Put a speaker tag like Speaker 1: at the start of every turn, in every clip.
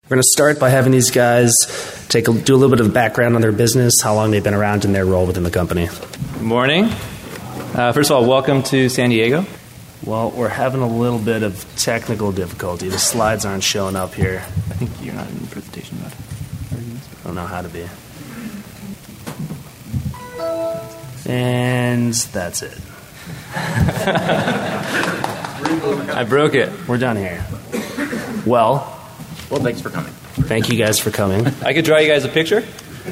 Speaker 1: We're going to start by having these guys do a little bit of background on their business, how long they've been around, and their role within the company.
Speaker 2: Good morning. First of all, welcome to San Diego.
Speaker 1: Well, we're having a little bit of technical difficulty. The slides aren't showing up here.
Speaker 2: I think you're not in the presentation mode.
Speaker 1: I don't know how to be. And that's it.
Speaker 2: I broke it.
Speaker 1: We're done here. Well,
Speaker 3: thanks for coming.
Speaker 1: Thank you guys for coming.
Speaker 2: I could draw you guys a picture.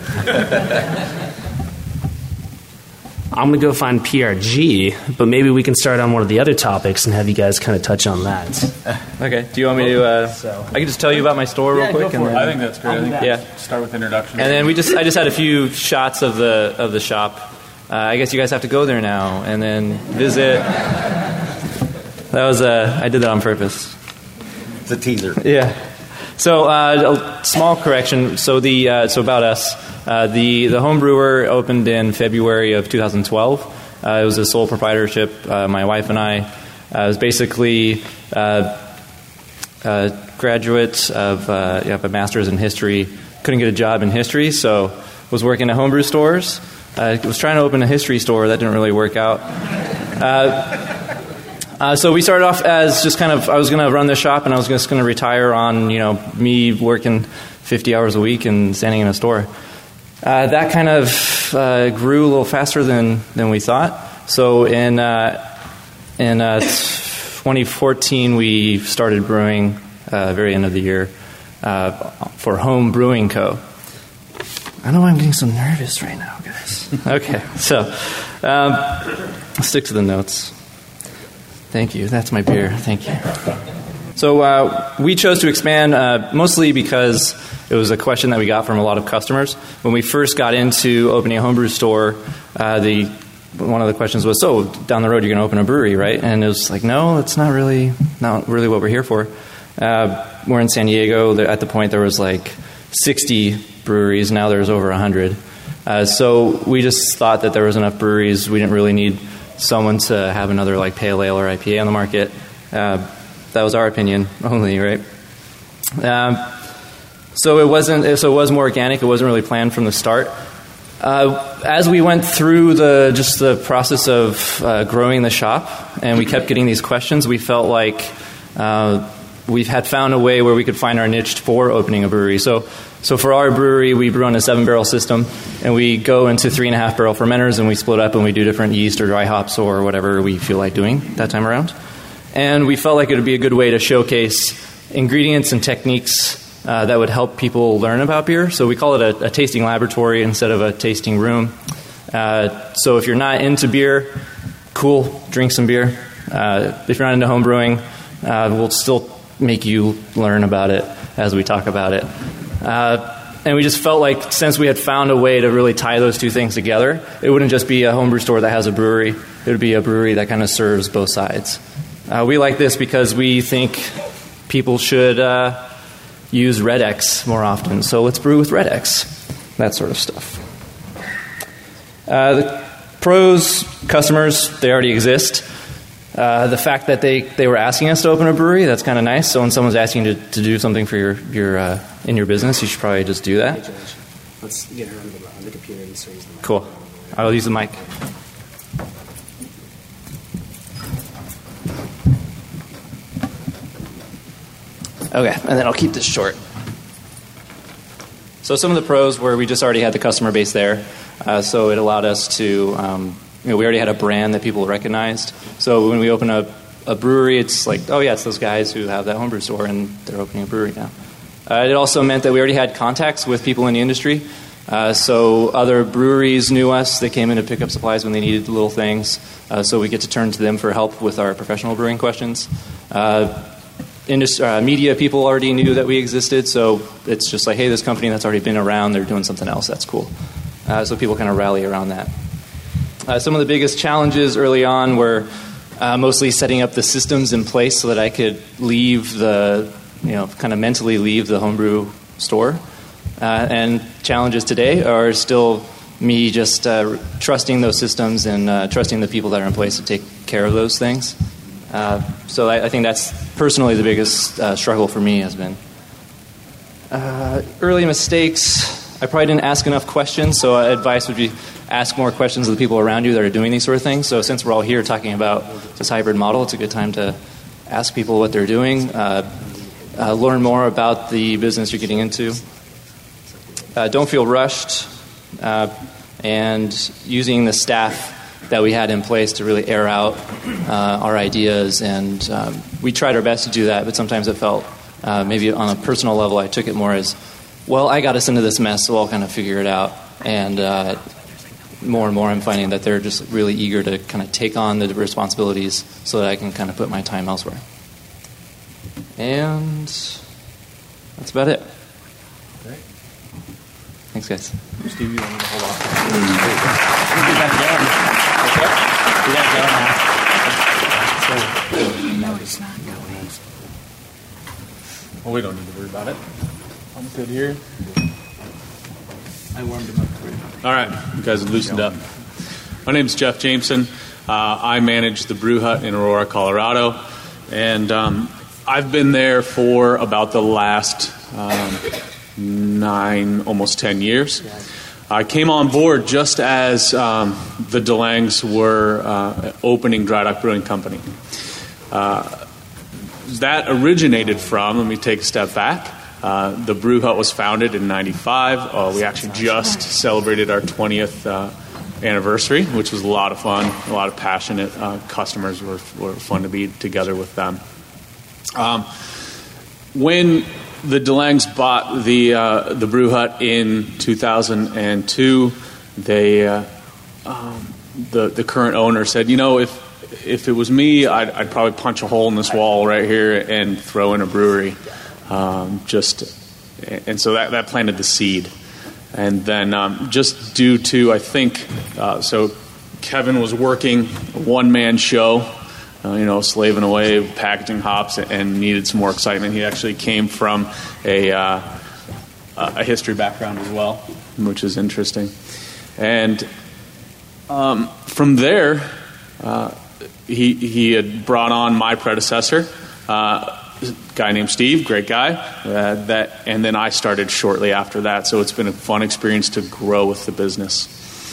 Speaker 1: I'm going to go find PRG, but maybe we can start on one of the other topics and have you guys kind of touch on that.
Speaker 2: Okay. Do you want me to? I can just tell you about my store real quick.
Speaker 3: Go for it. I think that's great.
Speaker 2: Yeah.
Speaker 3: Start with introduction.
Speaker 2: And then I just had a few shots of the shop. I guess you guys have to go there now and then visit. I did that on purpose.
Speaker 3: It's a teaser.
Speaker 2: Yeah. So a small correction. So about us. The home brewer opened in February of 2012. It was a sole proprietorship. My wife and I. It was basically graduate of a master's in history. Couldn't get a job in history, so was working at homebrew stores. Was trying to open a history store. That didn't really work out. So we started off as just kind of, I was going to run the shop and I was just going to retire on, me working 50 hours a week and standing in a store. That kind of grew a little faster than we thought. So in 2014, we started brewing very end of the year for Home Brewing Co. I don't know why I'm getting so nervous right now, guys. Okay, so let's stick to the notes. Thank you. That's my beer. Thank you. So we chose to expand mostly because it was a question that we got from a lot of customers. When we first got into opening a homebrew store, one of the questions was, so down the road you're going to open a brewery, right? And it was like, no, that's not really what we're here for. We're in San Diego. At the point there was like 60 breweries. Now there's over 100. So we just thought that there was enough breweries. We didn't really need someone to have another like pale ale or IPA on the market. That was our opinion only, right? So it was more organic. It wasn't really planned from the start. As we went through the process of growing the shop, and we kept getting these questions, we felt like we had found a way where we could find our niche for opening a brewery. So for our brewery, we brew on a 7-barrel system, and we go into 3.5-barrel fermenters, and we split up and we do different yeast or dry hops or whatever we feel like doing that time around. And we felt like it would be a good way to showcase ingredients and techniques that would help people learn about beer. So we call it a tasting laboratory instead of a tasting room. So if you're not into beer, cool, drink some beer. If you're not into home brewing, we'll still make you learn about it as we talk about it. And we just felt like since we had found a way to really tie those two things together, it wouldn't just be a homebrew store that has a brewery. It would be a brewery that kind of serves both sides. We like this because we think people should use Red X more often. So let's brew with Red X, that sort of stuff. The pros, customers, they already exist. The fact that they were asking us to open a brewery, that's kind of nice. So when someone's asking you to do something for your in your business, you should probably just do that.
Speaker 1: Hey, George, let's get her on the computer and so use the mic.
Speaker 2: Cool. I'll use the mic. Okay, and then I'll keep this short. So some of the pros were we just already had the customer base there, so it allowed us to, we already had a brand that people recognized. So when we open a brewery, it's like, oh yeah, it's those guys who have that homebrew store and they're opening a brewery now. It also meant that we already had contacts with people in the industry. So other breweries knew us. They came in to pick up supplies when they needed little things. So we get to turn to them for help with our professional brewing questions. Media people already knew that we existed, so it's just like, hey, this company that's already been around, they're doing something else, that's cool. So people kind of rally around that. Some of the biggest challenges early on were mostly setting up the systems in place so that I could kind of mentally leave the homebrew store. And challenges today are still me just trusting those systems and trusting the people that are in place to take care of those things. So I think that's personally the biggest struggle for me has been. Early mistakes, I probably didn't ask enough questions, so advice would be ask more questions of the people around you that are doing these sort of things. So since we're all here talking about this hybrid model, it's a good time to ask people what they're doing, learn more about the business you're getting into. Don't feel rushed, and using the staff that we had in place to really air out our ideas. And we tried our best to do that, but sometimes it felt maybe on a personal level I took it more as, well, I got us into this mess, so I'll kind of figure it out. And more and more I'm finding that they're just really eager to kind of take on the responsibilities so that I can kind of put my time elsewhere. And that's about it.
Speaker 3: Great.
Speaker 2: Thanks, guys.
Speaker 3: Steve, you want me to hold off?
Speaker 1: No, it's not going.
Speaker 3: Well, we don't need to worry about it. I'm good here.
Speaker 1: I warmed him up for you.
Speaker 4: All right, you guys are loosened up. My name is Jeff Jameson. I manage the Brew Hut in Aurora, Colorado, and I've been there for about the last 9, almost 10 years. I came on board just as the DeLangs were opening Dry Dock Brewing Company. That originated from, let me take a step back, the Brew Hut was founded in 95. We actually just celebrated our 20th anniversary, which was a lot of fun. A lot of passionate customers. Were fun to be together with them. When the DeLangs bought the Brew Hut in 2002, the current owner said, if it was me, I'd probably punch a hole in this wall right here and throw in a brewery. And so that planted the seed. And then just due to, I think, so Kevin was working a one-man show, slaving away, packaging hops, and needed some more excitement. He actually came from a history background as well, which is interesting. And from there, he had brought on my predecessor, a guy named Steve, great guy, and then I started shortly after that. So it's been a fun experience to grow with the business.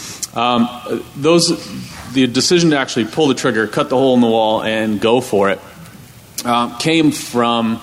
Speaker 4: The decision to actually pull the trigger, cut the hole in the wall, and go for it came from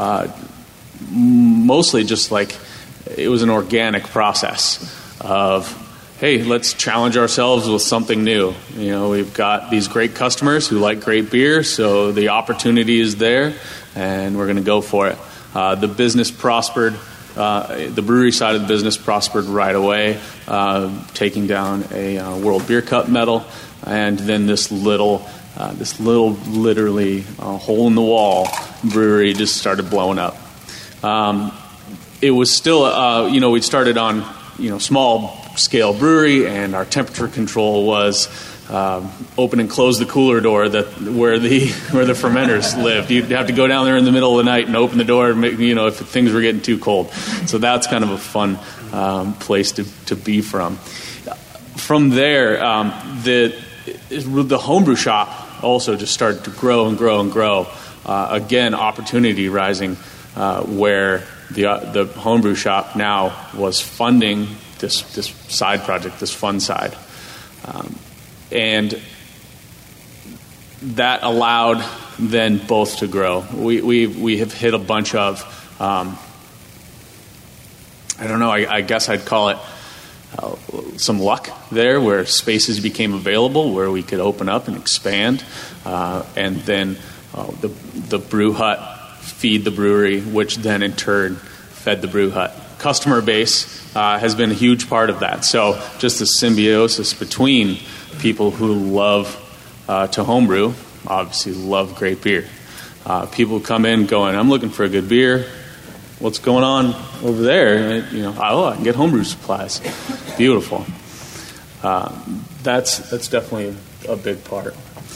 Speaker 4: mostly just like it was an organic process of, hey, let's challenge ourselves with something new. We've got these great customers who like great beer, so the opportunity is there, and we're going to go for it. The business prospered. The brewery side of the business prospered right away, taking down a World Beer Cup medal, and then this little literally hole in the wall brewery just started blowing up. It was still, we started on small scale brewery, and our temperature control was open and close the cooler door where the fermenters lived. You'd have to go down there in the middle of the night and open the door, if things were getting too cold. So that's kind of a fun place to be from. From there, the homebrew shop also just started to grow and grow and grow. Again, opportunity rising, where the homebrew shop now was funding this side project, this fun side. And that allowed then both to grow. We have hit a bunch of, I don't know, I guess I'd call it some luck there, where spaces became available, where we could open up and expand. And then the Brew Hut feed the brewery, which then in turn fed the Brew Hut. Customer base has been a huge part of that. So just the symbiosis between people who love to homebrew, obviously love great beer. People come in going, I'm looking for a good beer. What's going on over there? I can get homebrew supplies. Beautiful. That's definitely a big part.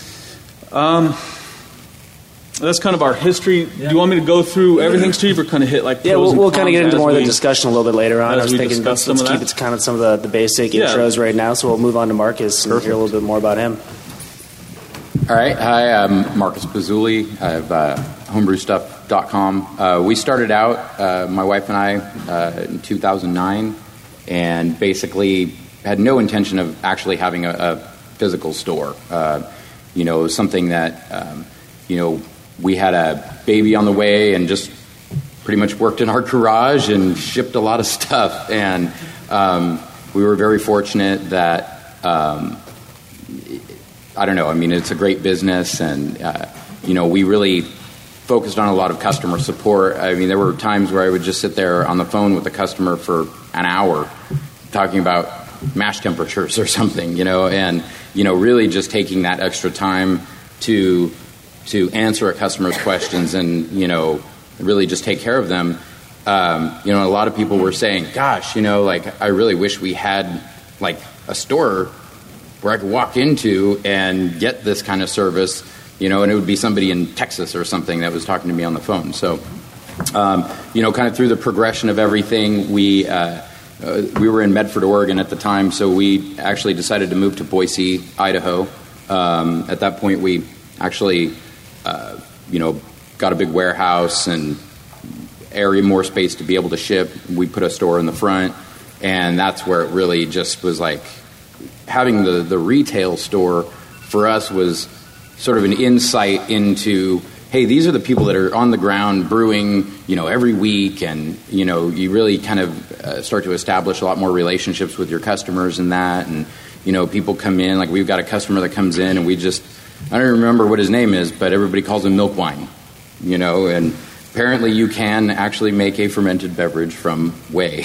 Speaker 4: That's kind of our history. Yeah. Do you want me to go through everything, Steve, or kind of hit like pros and cons?
Speaker 1: We'll kind of get into more of the discussion a little bit later on. I was thinking let's keep it kind of some of the basic intros right now, so we'll move on to Marcus and hear a little bit more about him.
Speaker 5: All right. Hi, I'm Marcus Pizzulli. I have homebrew stuff We started out, my wife and I, in 2009, and basically had no intention of actually having a physical store. It was something that, we had a baby on the way and just pretty much worked in our garage and shipped a lot of stuff. And we were very fortunate that, it's a great business, and, we really focused on a lot of customer support. I mean, there were times where I would just sit there on the phone with the customer for an hour talking about mash temperatures or something, and, really just taking that extra time to answer a customer's questions and, really just take care of them. A lot of people were saying, gosh, I really wish we had like a store where I could walk into and get this kind of service, and it would be somebody in Texas or something that was talking to me on the phone. So, kind of through the progression of everything, we were in Medford, Oregon at the time, so we actually decided to move to Boise, Idaho. At that point, we actually, got a big warehouse and more space to be able to ship. We put a store in the front, and that's where it really just was like having the retail store for us was sort of an insight into, hey, these are the people that are on the ground brewing, every week, and, you really kind of start to establish a lot more relationships with your customers and that, and, people come in, like we've got a customer that comes in and I don't remember what his name is, but everybody calls him Milk Wine, and apparently you can actually make a fermented beverage from whey,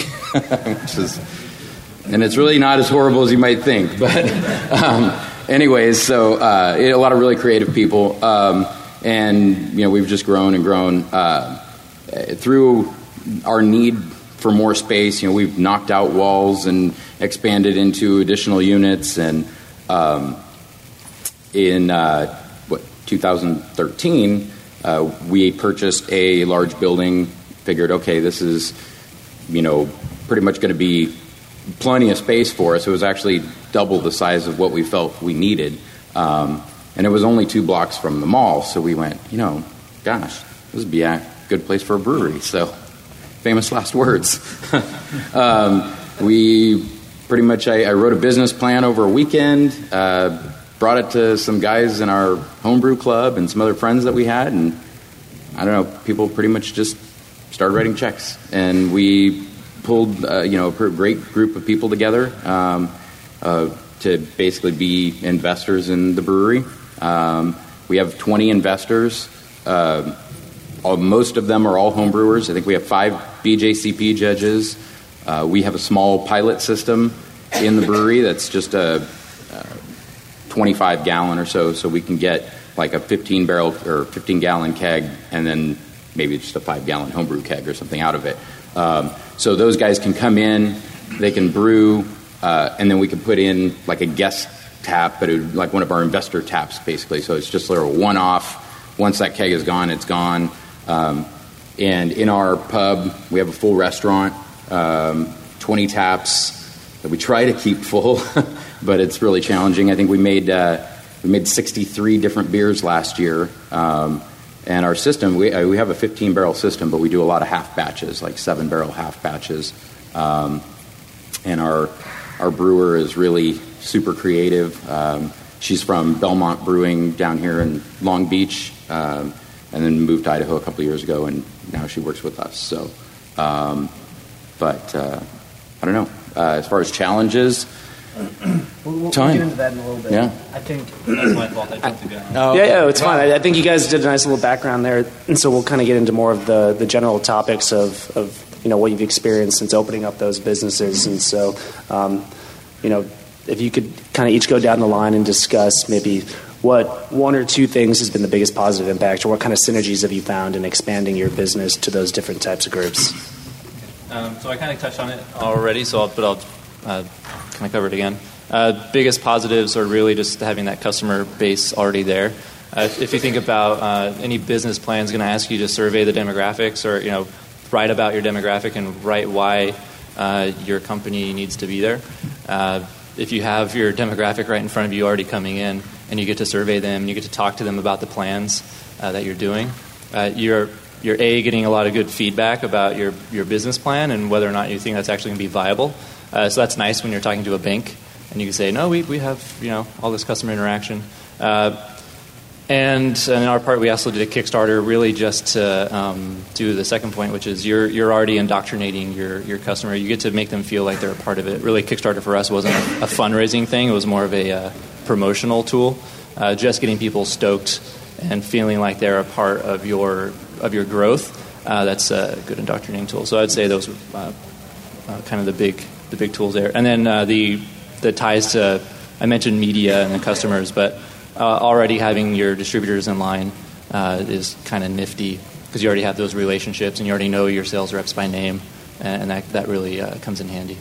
Speaker 5: and it's really not as horrible as you might think, but anyways, so a lot of really creative people, and we've just grown and grown through our need for more space. We've knocked out walls and expanded into additional units, and in 2013 we purchased a large building. Figured, okay, this is pretty much going to be plenty of space for us. It was actually double the size of what we felt we needed, and it was only 2 blocks from the mall. So we went, gosh, this would be a good place for a brewery. So, famous last words. We pretty much, I wrote a business plan over a weekend, brought it to some guys in our homebrew club and some other friends that we had, and I don't know, people pretty much just started writing checks, and we pulled a great group of people together to basically be investors in the brewery. We have 20 investors. Most of them are all homebrewers. I think we have 5 BJCP judges. We have a small pilot system in the brewery that's just a 25-gallon or so we can get like a 15-barrel or 15-gallon keg and then maybe just a 5-gallon homebrew keg or something out of it. So those guys can come in, they can brew, and then we can put in like a guest tap, but it would like one of our investor taps basically. So it's just sort of a one-off. Once that keg is gone, it's gone. And in our pub, we have a full restaurant, 20 taps that we try to keep full, but it's really challenging. I think we made 63 different beers last year. And our system, we have a 15-barrel system, but we do a lot of half batches, like 7-barrel half batches. And our brewer is really super creative. She's from Belmont Brewing down here in Long Beach, and then moved to Idaho a couple of years ago, and now she works with us. So, but I don't know. As far as challenges,
Speaker 6: we'll get into that in a little bit.
Speaker 5: Yeah.
Speaker 6: I think that's my fault. I jumped the gun.
Speaker 1: Yeah, it's fine. I think you guys did a nice little background there, and so we'll kind of get into more of the general topics of what you've experienced since opening up those businesses. And so, if you could kind of each go down the line and discuss maybe what 1 or 2 things has been the biggest positive impact, or what kind of synergies have you found in expanding your business to those different types of groups?
Speaker 2: So I kind of touched on it already, I'll kind of cover it again. Biggest positives are really just having that customer base already there. If you think about any business plan is going to ask you to survey the demographics, or write about your demographic and write why your company needs to be there. If you have your demographic right in front of you already coming in, and you get to survey them, and you get to talk to them about the plans that you're doing, you're getting a lot of good feedback about your business plan and whether or not you think that's actually going to be viable. So that's nice when you're talking to a bank and you can say, no, we have all this customer interaction. And in our part, we also did a Kickstarter really just to do the second point, which is you're already indoctrinating your customer. You get to make them feel like they're a part of it. Really, Kickstarter for us wasn't a fundraising thing. It was more of a promotional tool, just getting people stoked and feeling like they're a part of your growth. That's a good indoctrinating tool. So I'd say those were kind of the big tools there. And then the ties to, I mentioned media and the customers, but already having your distributors in line is kind of nifty because you already have those relationships and you already know your sales reps by name, and that really comes in handy.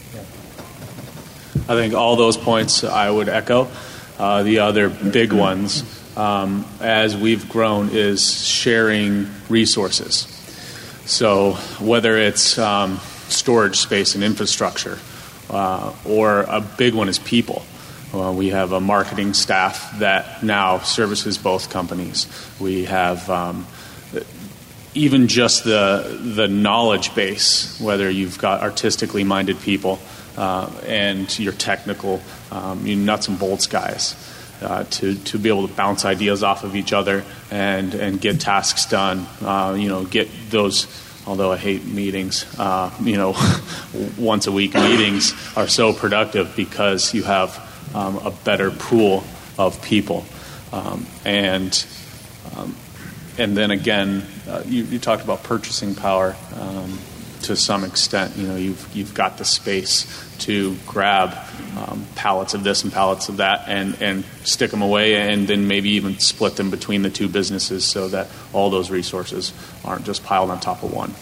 Speaker 4: I think all those points I would echo. The other big ones, as we've grown, is sharing resources. So whether it's storage space and infrastructure, or a big one is people. We have a marketing staff that now services both companies. We have even just the knowledge base, whether you've got artistically minded people and your technical, you nuts and bolts guys, to be able to bounce ideas off of each other and get tasks done. Get those. Although I hate meetings, once a week meetings are so productive because you have a better pool of people, and then again, you talked about purchasing power to some extent. You've got the space to grab pallets of this and pallets of that, and stick them away, and then maybe even split them between the two businesses so that all those resources aren't just piled on top of one.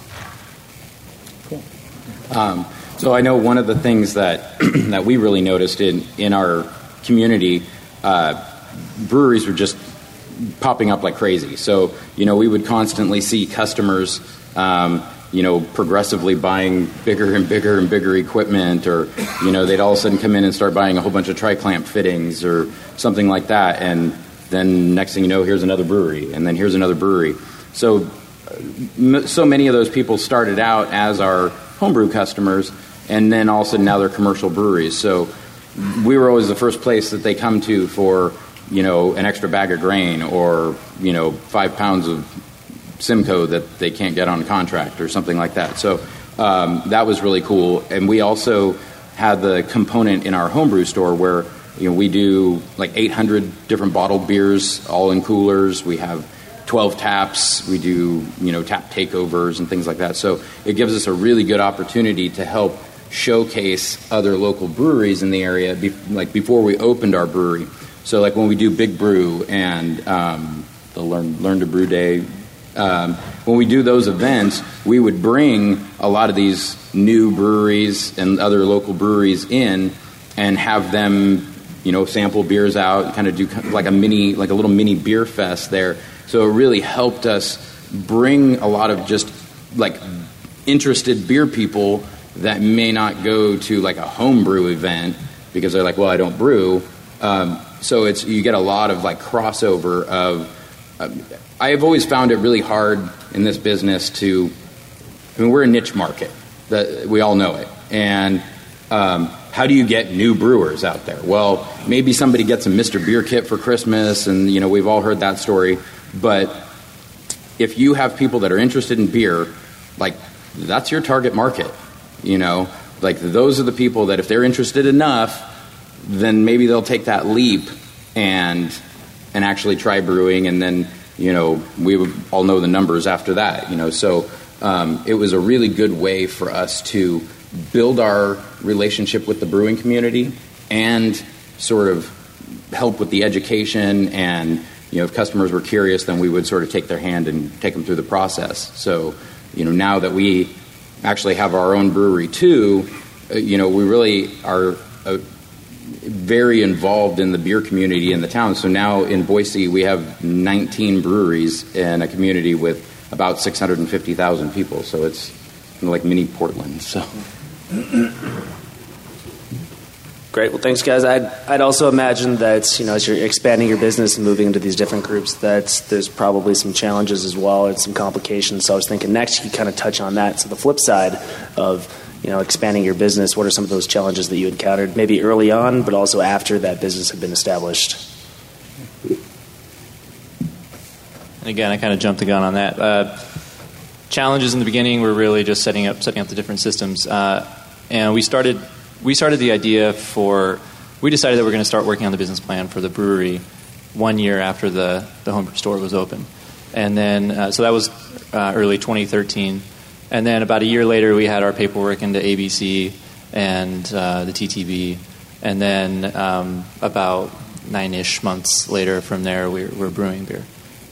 Speaker 5: Cool. So I know one of the things that that we really noticed in our community, breweries were just popping up like crazy. So, we would constantly see customers, progressively buying bigger and bigger and bigger equipment, or, they'd all of a sudden come in and start buying a whole bunch of tri-clamp fittings or something like that. And then next thing you know, here's another brewery, and then here's another brewery. So many of those people started out as our homebrew customers, and then all of a sudden now they're commercial breweries. So we were always the first place that they come to for, an extra bag of grain or, 5 pounds of Simcoe that they can't get on contract or something like that. So that was really cool. And we also had the component in our homebrew store where, we do like 800 different bottled beers all in coolers. We have 12 taps. We do, tap takeovers and things like that. So it gives us a really good opportunity to help showcase other local breweries in the area, before we opened our brewery. So like when we do Big Brew and the Learn to Brew Day, when we do those events, we would bring a lot of these new breweries and other local breweries in and have them, sample beers out, kind of do like a little mini beer fest there. So it really helped us bring a lot of just like interested beer people that may not go to like a homebrew event because they're like, well, I don't brew. So you get a lot of like crossover of. I have always found it really hard in this business we're a niche market, that we all know it, and how do you get new brewers out there? Well, maybe somebody gets a Mr. Beer kit for Christmas, and we've all heard that story. But if you have people that are interested in beer, like that's your target market. Like those are the people that if they're interested enough, then maybe they'll take that leap and actually try brewing, and then we would all know the numbers after that. So it was a really good way for us to build our relationship with the brewing community and sort of help with the education, and if customers were curious, then we would sort of take their hand and take them through the process. So now that we actually have our own brewery too, we really are very involved in the beer community in the town. So now in Boise, we have 19 breweries in a community with about 650,000 people. So it's like mini Portland. So
Speaker 1: Great. Well, thanks, guys. I'd also imagine that, as you're expanding your business and moving into these different groups, that there's probably some challenges as well and some complications. So I was thinking next you kind of touch on that. So the flip side of, expanding your business, what are some of those challenges that you encountered maybe early on, but also after that business had been established?
Speaker 2: And again, I kind of jumped the gun on that. Challenges in the beginning were really just setting up the different systems. And we started the idea we decided that we're going to start working on the business plan for the brewery 1 year after the homebrew store was open. And then, so that was early 2013. And then about a year later, we had our paperwork into ABC and the TTB. And then about 9-ish months later from there, we're brewing beer.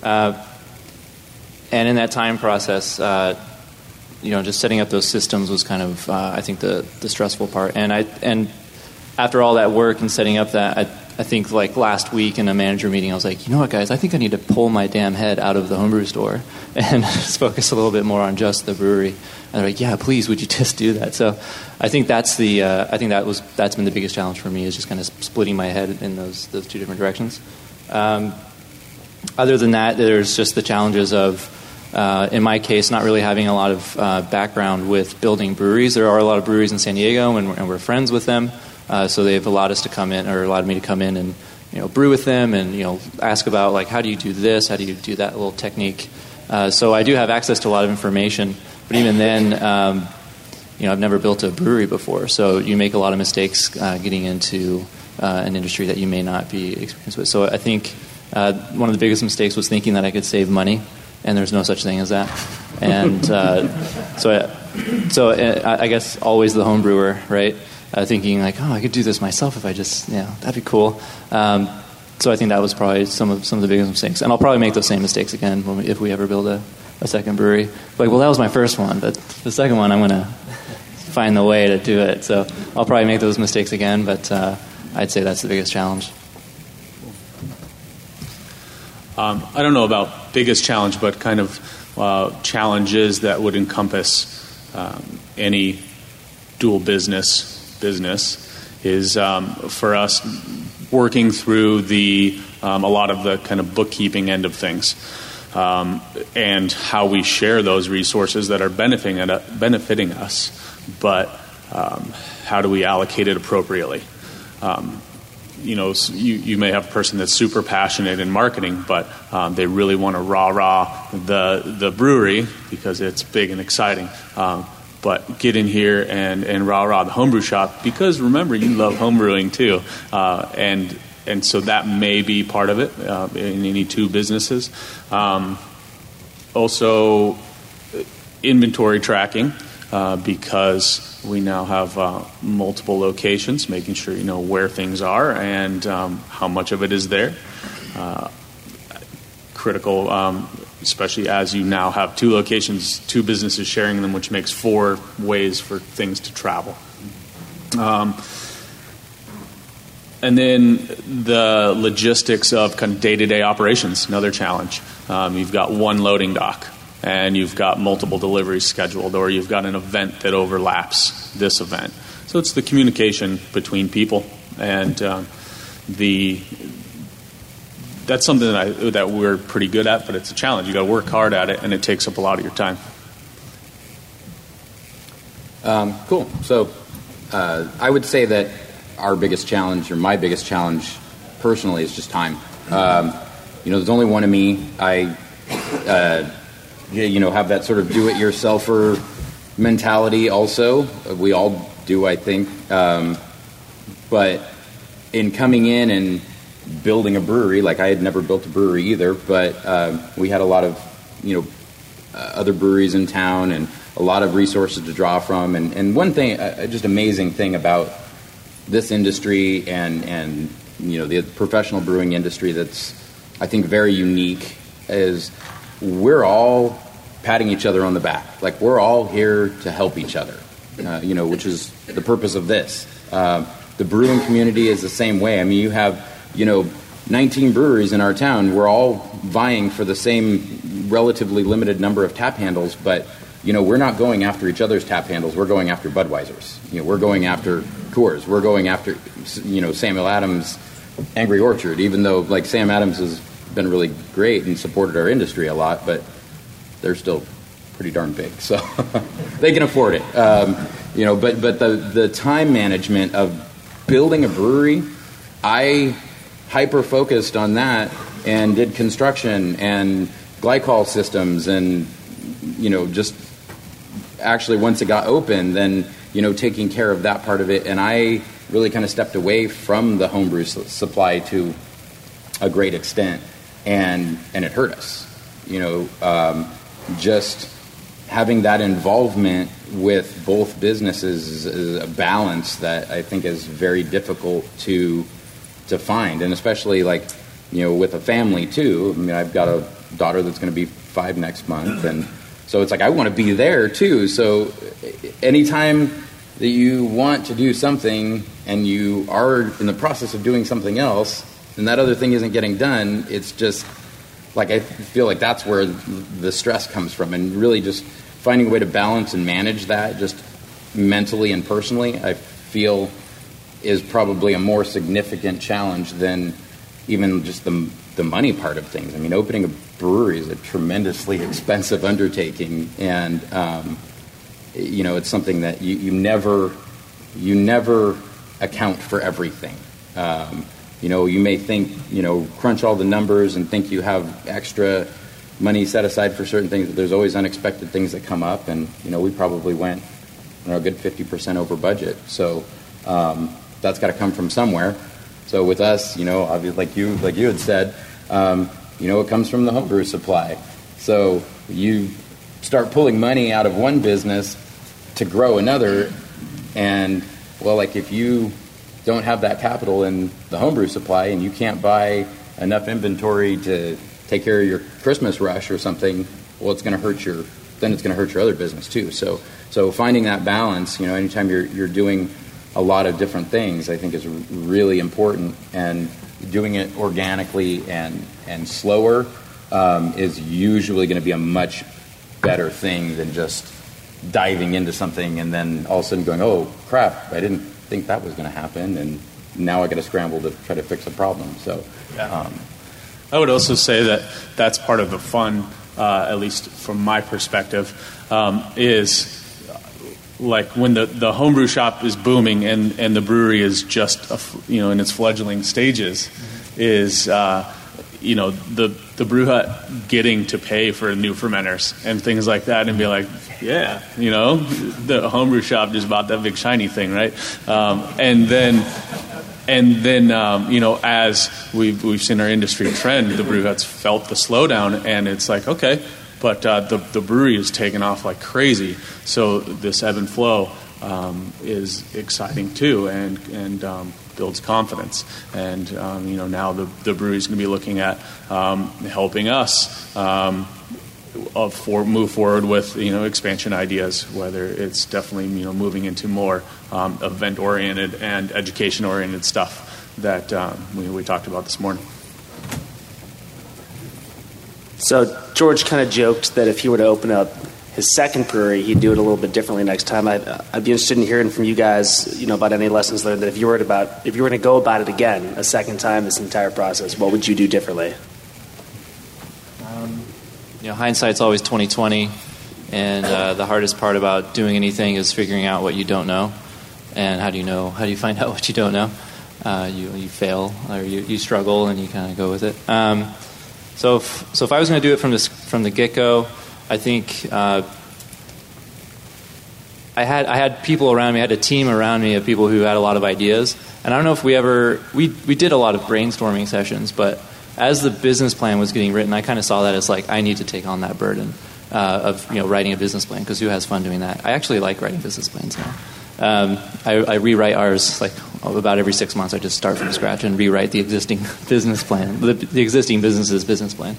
Speaker 2: And in that time process, just setting up those systems was kind of, I think, the stressful part. And after all that work and setting up that, I think like last week in a manager meeting, I was like, you know what, guys, I think I need to pull my damn head out of the homebrew store and just focus a little bit more on just the brewery. And they're like, yeah, please, would you just do that? So I think that's been the biggest challenge for me, is just kind of splitting my head in those two different directions. Other than that, there's just the challenges of, in my case, not really having a lot of background with building breweries. There are a lot of breweries in San Diego, and we're friends with them. So they've allowed me to come in and brew with them and ask about like, how do you do this, how do you do that little technique. So I do have access to a lot of information, but even then, I've never built a brewery before. So you make a lot of mistakes getting into an industry that you may not be experienced with. So I think one of the biggest mistakes was thinking that I could save money. And there's no such thing as that. And so I guess always the home brewer, right? Thinking like, I could do this myself if I just, that'd be cool. So I think that was probably some of the biggest mistakes. And I'll probably make those same mistakes again if we ever build a second brewery. Like, well, that was my first one, but the second one I'm going to find the way to do it. So I'll probably make those mistakes again, but I'd say that's the biggest challenge.
Speaker 4: I don't know about biggest challenge, but kind of challenges that would encompass any dual business is for us working through a lot of the kind of bookkeeping end of things, and how we share those resources that are benefiting us, but how do we allocate it appropriately? You may have a person that's super passionate in marketing, but they really want to rah-rah the brewery because it's big and exciting. But get in here and rah-rah the homebrew shop because, remember, you love homebrewing too. And so that may be part of it in any two businesses. Also, inventory tracking. Because we now have multiple locations, making sure you know where things are and how much of it is there. Critical, especially as you now have two locations, two businesses sharing them, which makes 4 ways for things to travel. And then the logistics of kind of day-to-day operations, another challenge. You've got one loading dock, and you've got multiple deliveries scheduled, or you've got an event that overlaps this event. So it's the communication between people, and that's something that we're pretty good at, but it's a challenge. You got to work hard at it, and it takes up a lot of your time.
Speaker 5: Cool. So I would say that our biggest challenge, or my biggest challenge personally, is just time. There's only one of me. I have that sort of do-it-yourselfer mentality also. We all do, I think. But in coming in and building a brewery, like I had never built a brewery either, but we had a lot of, other breweries in town and a lot of resources to draw from. And one thing, just amazing thing about this industry and the professional brewing industry that's, I think, very unique is we're all patting each other on the back. Like, we're all here to help each other, which is the purpose of this. The brewing community is the same way. I mean, you have, 19 breweries in our town. We're all vying for the same relatively limited number of tap handles, but we're not going after each other's tap handles. We're going after Budweiser's. We're going after Coors. We're going after, Samuel Adams' Angry Orchard, even though, like, Sam Adams has been really great and supported our industry a lot, but they're still pretty darn big, so they can afford it. But the time management of building a brewery, I hyper-focused on that and did construction and glycol systems and, just actually once it got open, then, taking care of that part of it. And I really kind of stepped away from the homebrew supply to a great extent, and it hurt us. Just having that involvement with both businesses is a balance that I think is very difficult to find, and especially with a family too. I mean, I've got a daughter that's going to be 5 next month, and so it's like I want to be there too. So anytime that you want to do something and you are in the process of doing something else, and that other thing isn't getting done, it's just like I feel like that's where the stress comes from, and really just finding a way to balance and manage that just mentally and personally, I feel is probably a more significant challenge than even just the money part of things. I mean, opening a brewery is a tremendously expensive undertaking, and it's something that you never account for everything. You may think, crunch all the numbers and think you have extra money set aside for certain things, but there's always unexpected things that come up, and we probably went a good 50% over budget. So that's got to come from somewhere. So with us, obviously, like you had said, it comes from the homebrew supply. So you start pulling money out of one business to grow another, and if you don't have that capital in the homebrew supply and you can't buy enough inventory to take care of your Christmas rush or something, well, it's going to hurt your other business too. So finding that balance, anytime you're doing a lot of different things, I think is really important, and doing it organically and slower is usually going to be a much better thing than just diving into something and then all of a sudden going, oh crap, I didn't think that was going to happen, and now I got to scramble to try to fix a problem. So
Speaker 4: I would also say that that's part of the fun, at least from my perspective, is like when the homebrew shop is booming and the brewery is just in its fledgling stages, is the brew hut getting to pay for new fermenters and things like that, and be like, yeah, the homebrew shop just bought that big shiny thing, right? And then as we've seen our industry trend, the brew huts felt the slowdown, and it's like, okay, but the brewery is taking off like crazy. So this ebb and flow is exciting too, and builds confidence. And now the brewery is going to be looking at helping us move forward with expansion ideas, whether it's definitely moving into more event oriented and education oriented stuff that we talked about this morning.
Speaker 1: So George kind of joked that if he were to open up his second brewery, he'd do it a little bit differently next time. I'd be interested in hearing from you guys, about any lessons learned, that if you were to go about it again a second time, this entire process, what would you do differently?
Speaker 2: Hindsight's always 20/20, and the hardest part about doing anything is figuring out what you don't know. And how do you find out what you don't know? You fail, or you struggle, and you kind of go with it. So if I was going to do it from the get-go, I think I had people around me. I had a team around me of people who had a lot of ideas. And I don't know if we did a lot of brainstorming sessions, but as the business plan was getting written, I kind of saw that as like, I need to take on that burden of writing a business plan, because who has fun doing that? I actually like writing business plans now. I rewrite ours like about every 6 months. I just start from scratch and rewrite the existing business plan, the existing business's business plan.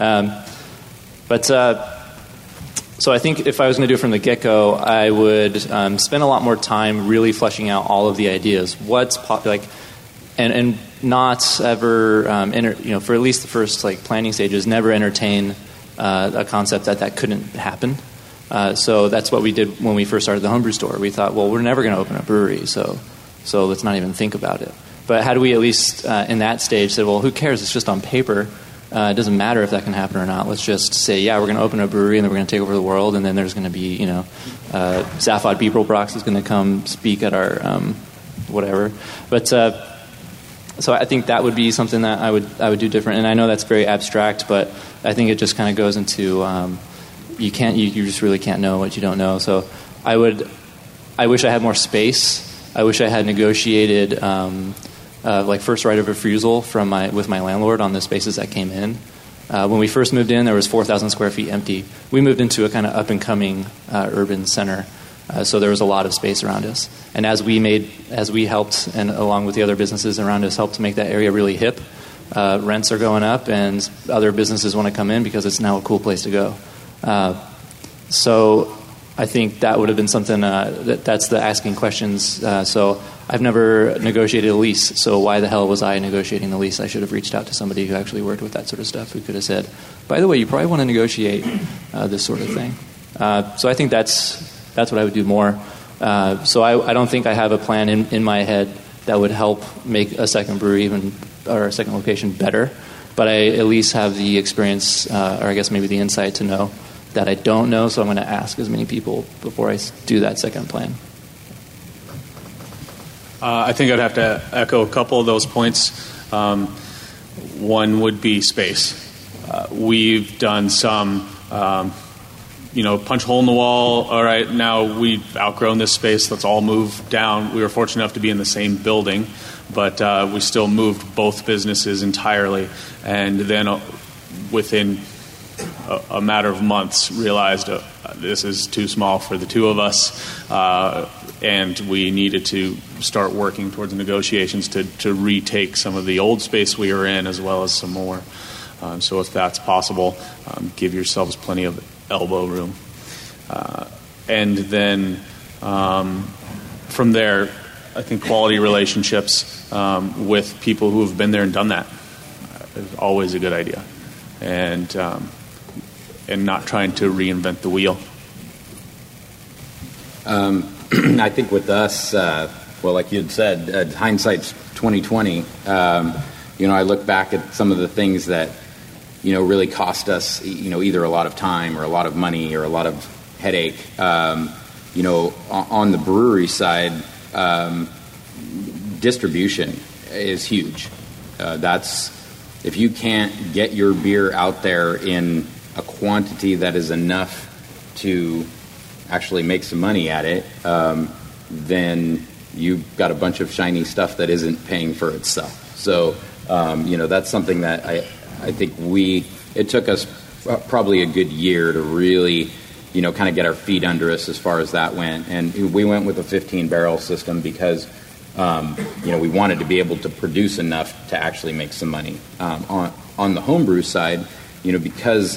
Speaker 2: So I think if I was going to do it from the get-go, I would spend a lot more time really fleshing out all of the ideas. What's and not ever, for at least the first planning stages, never entertain a concept that couldn't happen. So that's what we did when we first started the homebrew store. We thought, well, we're never going to open a brewery, so let's not even think about it. But had we at least in that stage said, well, who cares? It's just on paper. It doesn't matter if that can happen or not. Let's just say, yeah, we're going to open a brewery and then we're going to take over the world, and then there's going to be, Zaphod Beeblebrox is going to come speak at our whatever. But so I think that would be something that I would do different. And I know that's very abstract, but I think it just kind of goes into you just really can't know what you don't know. So I wish I had more space. I wish I had negotiated first right of refusal with my landlord on the spaces that came in. When we first moved in, there was 4,000 square feet empty. We moved into a kind of up-and-coming urban center, so there was a lot of space around us. And as we helped, and along with the other businesses around us, helped to make that area really hip, rents are going up, and other businesses want to come in because it's now a cool place to go. So I think that would have been something that's the asking questions. So I've never negotiated a lease, so why the hell was I negotiating the lease? I should have reached out to somebody who actually worked with that sort of stuff, who could have said, by the way, you probably want to negotiate this sort of thing. So I think that's what I would do more. So I don't think I have a plan in my head that would help make a second brewery or a second location better, but I at least have the experience, or I guess maybe the insight to know that I don't know, so I'm going to ask as many people before I do that second plan.
Speaker 4: I think I'd have to echo a couple of those points. One would be space. We've done some, punch hole in the wall. All right, now we've outgrown this space. Let's all move down. We were fortunate enough to be in the same building, but we still moved both businesses entirely. And then within a matter of months realized this is too small for the two of us, and we needed to start working towards negotiations to retake some of the old space we were in as well as some more. So if that's possible, give yourselves plenty of elbow room. And then from there, I think quality relationships with people who have been there and done that is always a good idea. And not trying to reinvent the wheel.
Speaker 5: I think with us, like you had said, hindsight's 20/20. I look back at some of the things that really cost us, either a lot of time or a lot of money or a lot of headache. On the brewery side, distribution is huge. If you can't get your beer out there in a quantity that is enough to actually make some money at it, then you've got a bunch of shiny stuff that isn't paying for itself. So, that's something that I think it took us probably a good year to really, kind of get our feet under us as far as that went. And we went with a 15-barrel system because, we wanted to be able to produce enough to actually make some money. On the homebrew side, because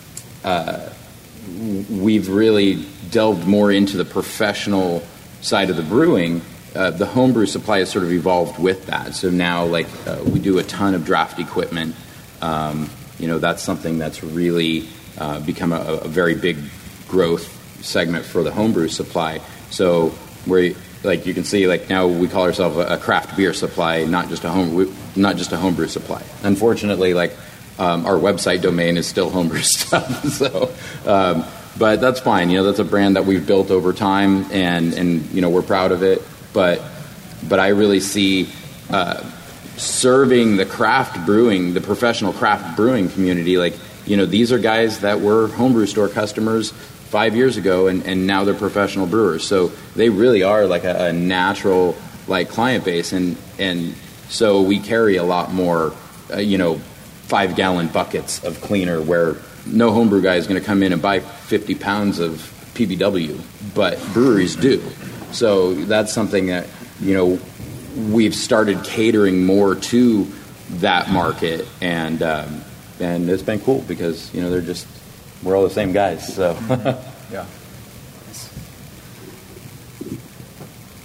Speaker 5: we've really delved more into the professional side of the brewing, the homebrew supply has sort of evolved with that. So now, we do a ton of draft equipment. That's something that's really become a very big growth segment for the homebrew supply. So you can see, now we call ourselves a craft beer supply, not just a homebrew supply. Unfortunately, our website domain is still homebrew stuff. So, but that's fine. That's a brand that we've built over time, and we're proud of it. But I really see serving the craft brewing, the professional craft brewing community. These are guys that were homebrew store customers 5 years ago, and now they're professional brewers. So they really are a natural client base, and so we carry a lot more 5-gallon buckets of cleaner, where no homebrew guy is going to come in and buy 50 pounds of PBW, but breweries do. So that's something that we've started catering more to that market, and it's been cool because we're all the same guys. So
Speaker 3: Yeah.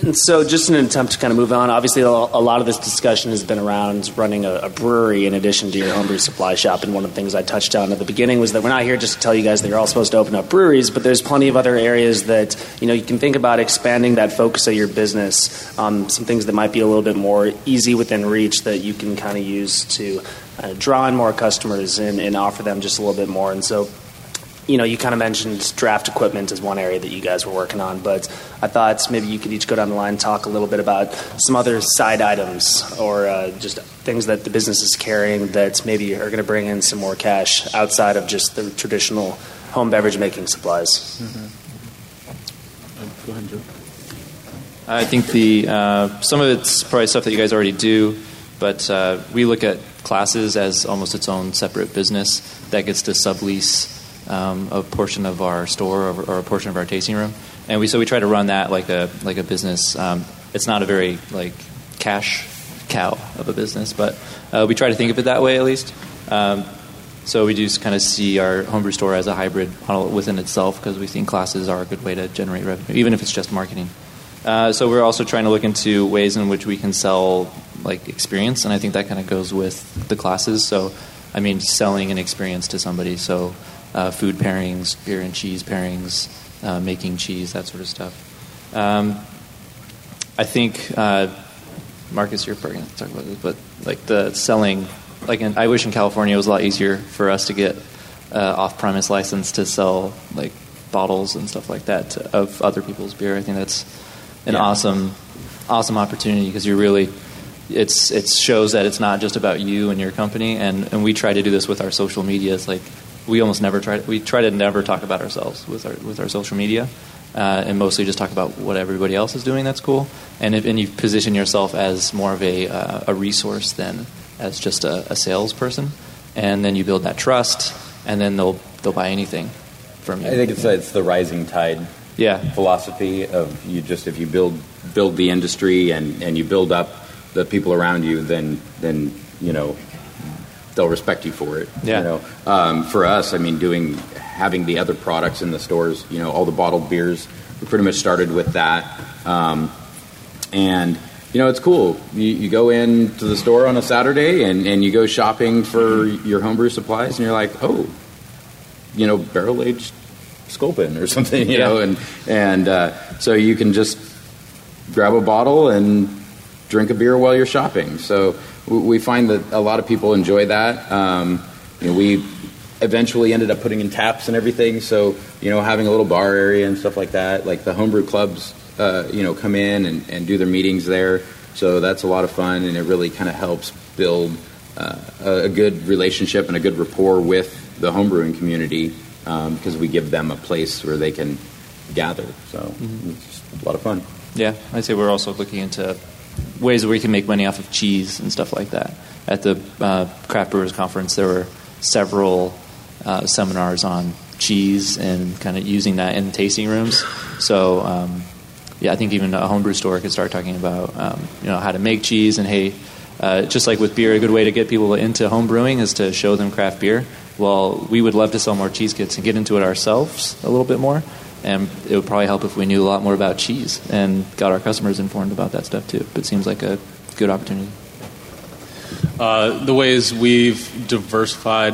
Speaker 1: So just in an attempt to kind of move on, obviously a lot of this discussion has been around running a brewery in addition to your homebrew supply shop. And one of the things I touched on at the beginning was that we're not here just to tell you guys that you're all supposed to open up breweries, but there's plenty of other areas that, you can think about expanding that focus of your business, some things that might be a little bit more easy within reach that you can kind of use to draw in more customers and offer them just a little bit more. And so, you kind of mentioned draft equipment as one area that you guys were working on, but I thought maybe you could each go down the line and talk a little bit about some other side items or just things that the business is carrying that maybe are going to bring in some more cash outside of just the traditional home beverage making supplies.
Speaker 4: Go ahead, Joe.
Speaker 2: I think some of it's probably stuff that you guys already do, but we look at classes as almost its own separate business that gets to sublease a portion of our store or a portion of our tasting room, and we try to run that like a business. It's not a very cash cow of a business, but we try to think of it that way at least. So we do kind of see our homebrew store as a hybrid model within itself because we think classes are a good way to generate revenue, even if it's just marketing. So we're also trying to look into ways in which we can sell experience, and I think that kind of goes with the classes. So I mean, selling an experience to somebody. So food pairings, beer and cheese pairings, making cheese, that sort of stuff. I think, Marcus, you're probably going to talk about this, but the selling, I wish in California it was a lot easier for us to get off-premise license to sell bottles and stuff like that of other people's beer. I think that's an awesome opportunity because you really, it shows that it's not just about you and your company, and we try to do this with our social media. It's we almost never we try to never talk about ourselves with our social media, and mostly just talk about what everybody else is doing that's cool. And you position yourself as more of a resource than as just a salesperson, and then you build that trust, and then they'll buy anything from you.
Speaker 5: I think it's the rising tide philosophy of if you build the industry and you build up the people around you, then they'll respect you for it. Yeah. For us, I mean, having the other products in the stores, all the bottled beers, we pretty much started with that. And it's cool. You go into the store on a Saturday and you go shopping for your homebrew supplies, and you're like, oh, barrel aged Sculpin or something, and so you can just grab a bottle and drink a beer while you're shopping. So we find that a lot of people enjoy that. We eventually ended up putting in taps and everything. So, having a little bar area and stuff like that, like the homebrew clubs, come in and do their meetings there. So that's a lot of fun, and it really kind of helps build a good relationship and a good rapport with the homebrewing community because we give them a place where they can gather. So it's just a lot of fun.
Speaker 2: Yeah, I'd say we're also looking into ways where we can make money off of cheese and stuff like that. At the Craft Brewers Conference, there were several seminars on cheese and kind of using that in tasting rooms. So, I think even a homebrew store could start talking about, how to make cheese. And hey, just like with beer, a good way to get people into home brewing is to show them craft beer. Well, we would love to sell more cheese kits and get into it ourselves a little bit more. And it would probably help if we knew a lot more about cheese and got our customers informed about that stuff too. But it seems like a good opportunity.
Speaker 4: The ways we've diversified,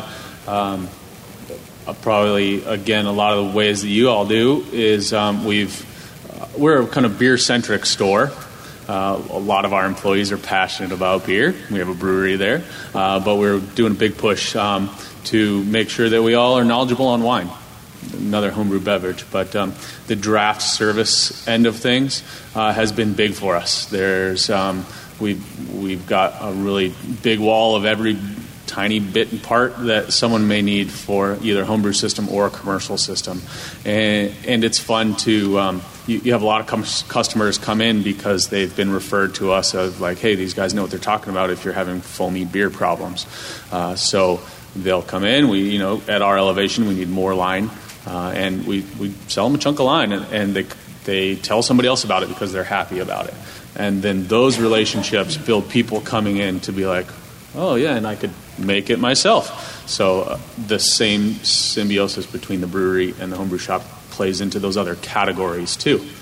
Speaker 4: probably, again, a lot of the ways that you all do is we're a kind of beer-centric store. A lot of our employees are passionate about beer. We have a brewery there. But we're doing a big push to make sure that we all are knowledgeable on wine. Another homebrew beverage, but the draft service end of things has been big for us. There's we've got a really big wall of every tiny bit and part that someone may need for either a homebrew system or a commercial system, and it's fun to you have a lot of customers come in because they've been referred to us of hey, these guys know what they're talking about if you're having foamy beer problems. So they'll come in. We at our elevation we need more line. And we sell them a chunk of line, and they tell somebody else about it because they're happy about it. And then those relationships build people coming in to be like, oh, yeah, and I could make it myself. So the same symbiosis between the brewery and the homebrew shop plays into those other categories, too.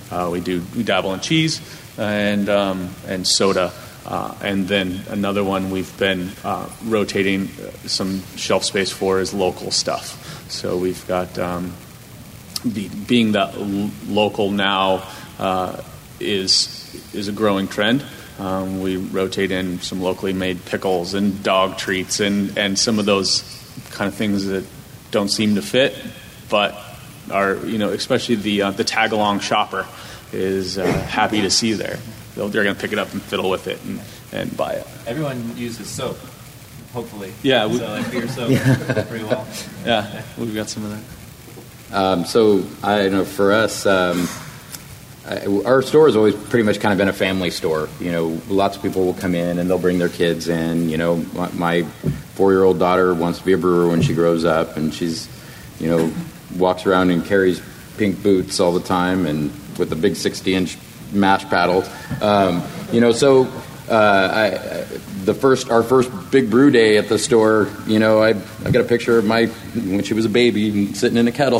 Speaker 4: We dabble in cheese and soda. And then another one we've been rotating some shelf space for is local stuff. So we've got being that local now is a growing trend. We rotate in some locally made pickles and dog treats and some of those kind of things that don't seem to fit, but are, especially the tag-along shopper is happy to see there. They're going to pick it up and fiddle with it and buy it.
Speaker 6: Everyone uses soap, hopefully.
Speaker 4: Yeah.
Speaker 6: So like beer soap pretty well.
Speaker 4: Yeah, we've got some of that.
Speaker 5: So I know for us, our store has always pretty much kind of been a family store. Lots of people will come in and they'll bring their kids in. My 4-year-old daughter wants to be a brewer when she grows up, and she's, walks around and carries pink boots all the time and with a big 60-inch mash paddle. Our first big brew day at the store, I got a picture of when she was a baby sitting in a kettle,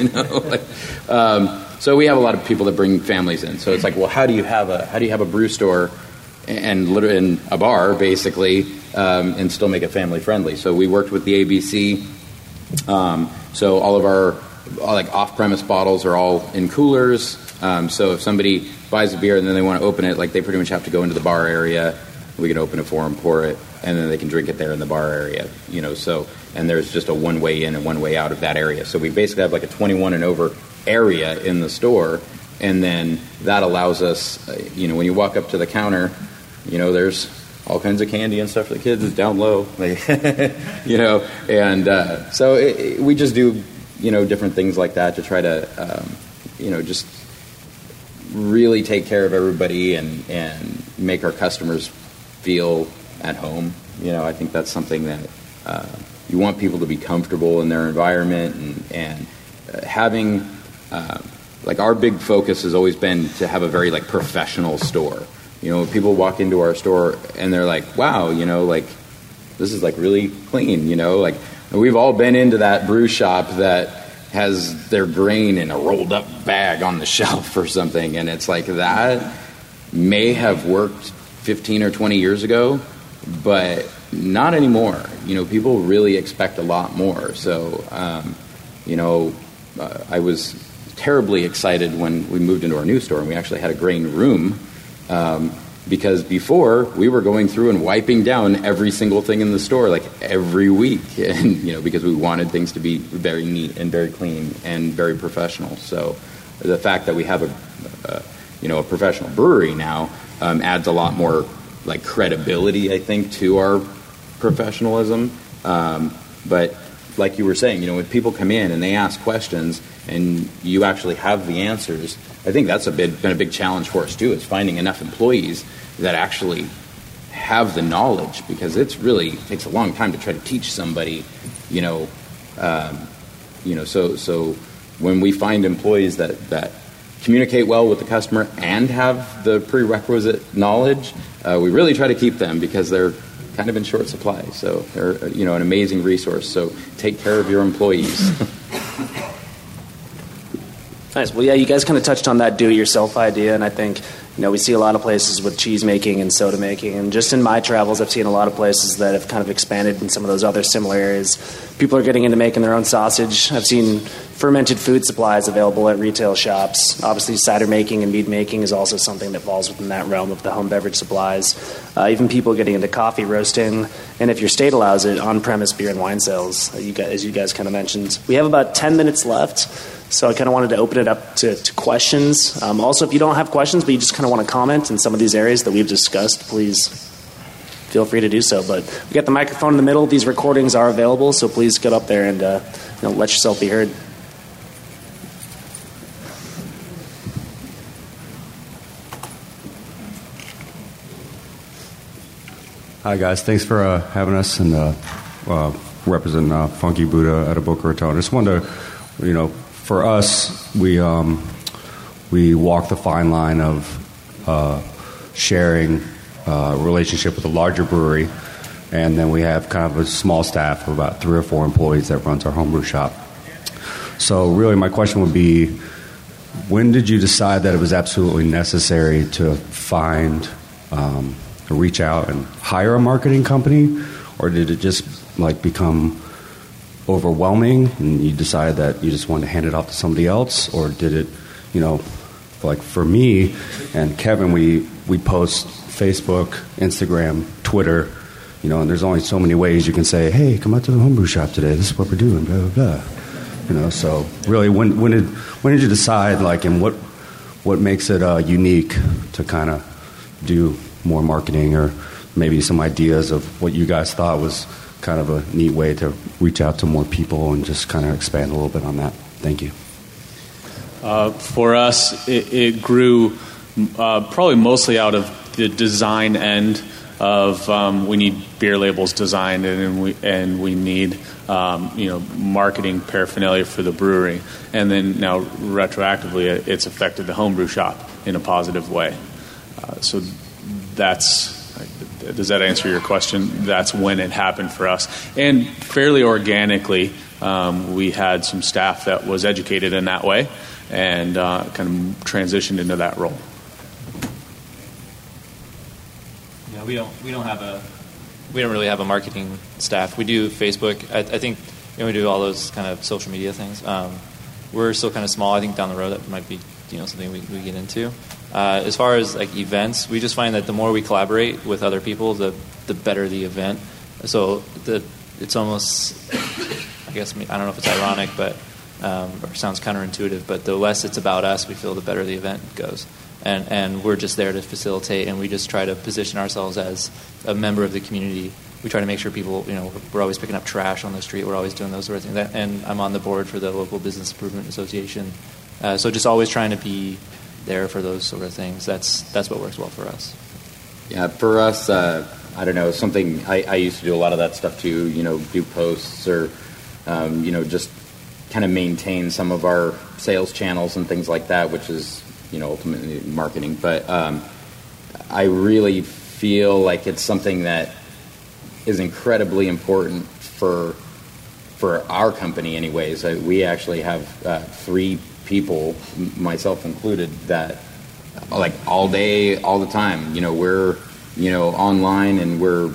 Speaker 5: So we have a lot of people that bring families in. So it's like, well, how do you have a brew store and in a bar basically, and still make it family friendly? So we worked with the ABC. So all of our off-premise bottles are all in coolers. So if somebody buys a beer and then they want to open it, they pretty much have to go into the bar area. We can open it for them, pour it, and then they can drink it there in the bar area. And there's just a one way in and one way out of that area. So we basically have a 21 and over area in the store, and then that allows us, when you walk up to the counter, there's all kinds of candy and stuff for the kids. It's down low, and so we just do, different things like that to try to, just really take care of everybody and make our customers feel at home. I think that's something that you want people to be comfortable in their environment, and having our big focus has always been to have a very professional store. When people walk into our store and they're like, wow, this is really clean. We've all been into that brew shop that has their grain in a rolled up bag on the shelf or something, and it's that may have worked 15 or 20 years ago, but not anymore. People really expect a lot more. So I was terribly excited when we moved into our new store and we actually had a grain room, because before we were going through and wiping down every single thing in the store every week, and because we wanted things to be very neat and very clean and very professional. So the fact that we have a professional brewery now adds a lot more credibility, I think, to our professionalism. But like you were saying, when people come in and they ask questions and you actually have the answers, I think that's been a big challenge for us too, is finding enough employees that actually have the knowledge, because it takes a long time to try to teach somebody, so when we find employees that communicate well with the customer and have the prerequisite knowledge, we really try to keep them, because they're kind of in short supply. So they're, an amazing resource. So take care of your employees.
Speaker 1: Nice. Well, yeah, you guys kind of touched on that do-it-yourself idea, and I think, we see a lot of places with cheese making and soda making, and just in my travels, I've seen a lot of places that have kind of expanded in some of those other similar areas. People are getting into making their own sausage. I've seen fermented food supplies available at retail shops. Obviously, cider making and mead making is also something that falls within that realm of the home beverage supplies. Even people getting into coffee roasting, and if your state allows it, on-premise beer and wine sales, as you guys kind of mentioned. We have about 10 minutes left, so I kind of wanted to open it up to questions. Also, if you don't have questions, but you just kind of want to comment in some of these areas that we've discussed, please feel free to do so. But we got the microphone in the middle. These recordings are available, so please get up there and let yourself be heard.
Speaker 7: Hi guys, thanks for having us and represent Funky Buddha out of Boca Raton. I just wanted to, for us, we walk the fine line of sharing a relationship with a larger brewery, and then we have kind of a small staff of about 3 or 4 employees that runs our homebrew shop. So really my question would be, when did you decide that it was absolutely necessary to find, reach out and hire a marketing company, or did it just like become overwhelming and you decided that you just wanted to hand it off to somebody else, or did it, like for me and Kevin, we post Facebook, Instagram, Twitter, and there's only so many ways you can say, hey, come out to the homebrew shop today, this is what we're doing, blah, blah, blah. So really, when did you decide, like, and what makes it unique to kind of do more marketing, or maybe some ideas of what you guys thought was kind of a neat way to reach out to more people and just kind of expand a little bit on that? Thank you.
Speaker 4: For us, it grew probably mostly out of the design end of we need beer labels designed, and we need marketing paraphernalia for the brewery, and then now retroactively it's affected the homebrew shop in a positive way. So does that answer your question? That's when it happened for us, and fairly organically. We had some staff that was educated in that way and kind of transitioned into that role.
Speaker 6: Yeah, we don't really have a marketing staff. We do Facebook. I think we do all those kind of social media things. We're still kind of small. I think down the road that might be something we get into. As far as like events, we just find that the more we collaborate with other people, the better the event. So it's almost, I guess, I don't know if it's ironic, but or sounds counterintuitive, but the less it's about us, we feel the better the event goes. And we're just there to facilitate, and we just try to position ourselves as a member of the community. We try to make sure people, we're always picking up trash on the street. We're always doing those sort of things. And I'm on the board for the local Business Improvement Association. So just always trying to be there for those sort of things. That's what works well for us.
Speaker 5: Yeah, for us, I don't know, something I used to do a lot of that stuff too, do posts or, just kind of maintain some of our sales channels and things like that, which is, ultimately marketing. But I really feel like it's something that is incredibly important for our company anyways. We actually have 3 people, myself included, that like all day, all the time, we're, online, and we're,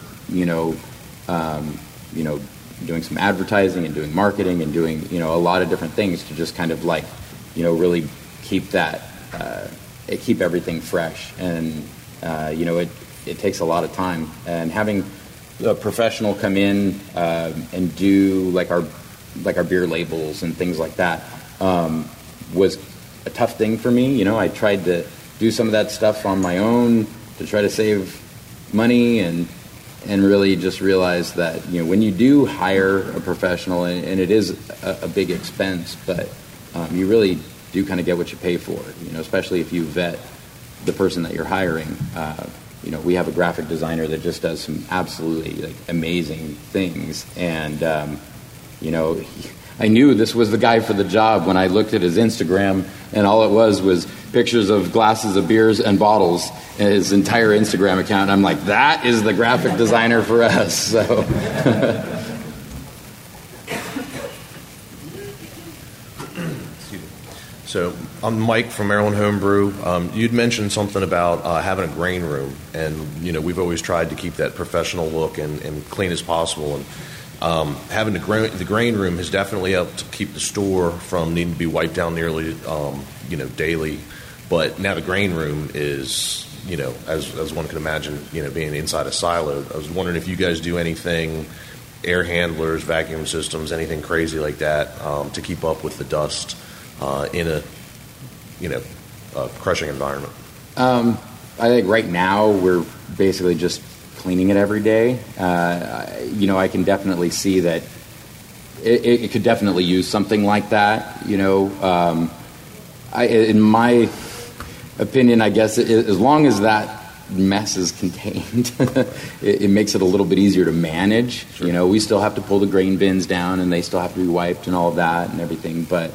Speaker 5: doing some advertising and doing marketing and doing, a lot of different things to just kind of like, really keep that, keep everything fresh. And, it takes a lot of time. And having a professional come in and do like our beer labels and things like that was a tough thing for me. I tried to do some of that stuff on my own to try to save money and really just realize that, when you do hire a professional, and it is a big expense, but you really do kind of get what you pay for, especially if you vet the person that you're hiring. We have a graphic designer that just does some absolutely amazing things, and I knew this was the guy for the job when I looked at his Instagram, and all it was pictures of glasses of beers and bottles in his entire Instagram account. And I'm like, that is the graphic designer for us.
Speaker 8: So I'm Mike from Maryland Homebrew. You'd mentioned something about having a grain room, and we've always tried to keep that professional look and clean as possible. And having the grain room has definitely helped to keep the store from needing to be wiped down nearly daily. But now the grain room is as one can imagine being inside a silo. I was wondering if you guys do anything, air handlers, vacuum systems, anything crazy like that to keep up with the dust in a crushing environment. I
Speaker 5: think right now we're basically just cleaning it every day. I can definitely see that it could definitely use something like that. In my opinion, I guess as long as that mess is contained, it makes it a little bit easier to manage. Sure. We still have to pull the grain bins down, and they still have to be wiped and all of that and everything. But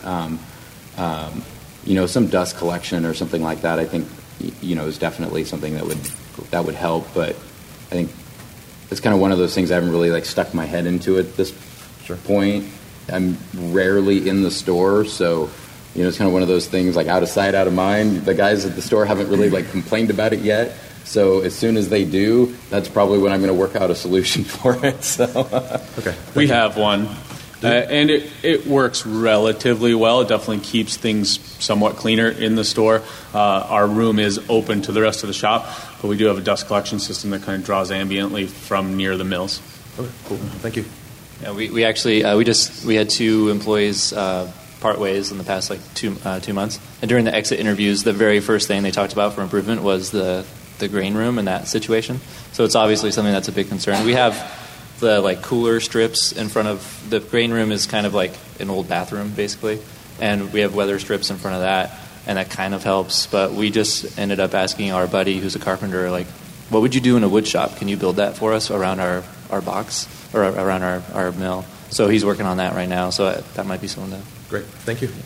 Speaker 5: some dust collection or something like that, I think is definitely something that would help. But I think it's kind of one of those things I haven't really stuck my head into at this point. I'm rarely in the store, so it's kind of one of those things like out of sight, out of mind. The guys at the store haven't really like complained about it yet. So as soon as they do, that's probably when I'm going to work out a solution for it. So
Speaker 8: Okay.
Speaker 4: We have one, and it works relatively well. It definitely keeps things somewhat cleaner in the store. Our room is open to the rest of the shop, but we do have a dust collection system that kind of draws ambiently from near the mills.
Speaker 8: Okay, cool. Thank you.
Speaker 6: Yeah, we actually we had 2 employees part ways in the past like 2 months, and during the exit interviews, the very first thing they talked about for improvement was the grain room in that situation. So it's obviously something that's a big concern. We have the like cooler strips in front of the grain room is kind of like an old bathroom basically, and we have weather strips in front of that, and that kind of helps. But we just ended up asking our buddy who's a carpenter, like, what would you do in a wood shop? Can you build that for us around our box or around our mill? So he's working on that right now. So that might be something to.
Speaker 8: Great. Thank you.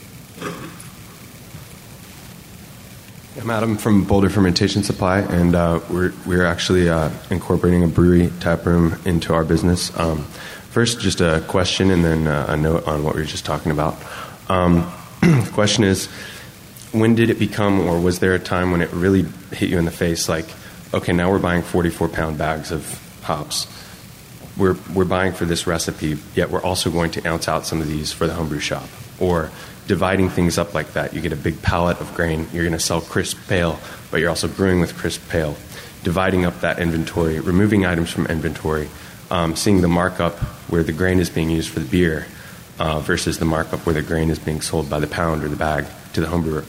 Speaker 9: I'm Adam from Boulder Fermentation Supply, and we're actually incorporating a brewery tap room into our business. First, just a question, and then a note on what we were just talking about. The question is, when did it become, or was there a time when it really hit you in the face, like, okay, now we're buying 44-pound bags of hops. We're buying for this recipe, yet we're also going to ounce out some of these for the homebrew shop, or dividing things up like that. You get a big pallet of grain. You're going to sell crisp pale, but you're also brewing with crisp pale. Dividing up that inventory, removing items from inventory, seeing the markup where the grain is being used for the beer versus the markup where the grain is being sold by the pound or the bag to the homebrewer.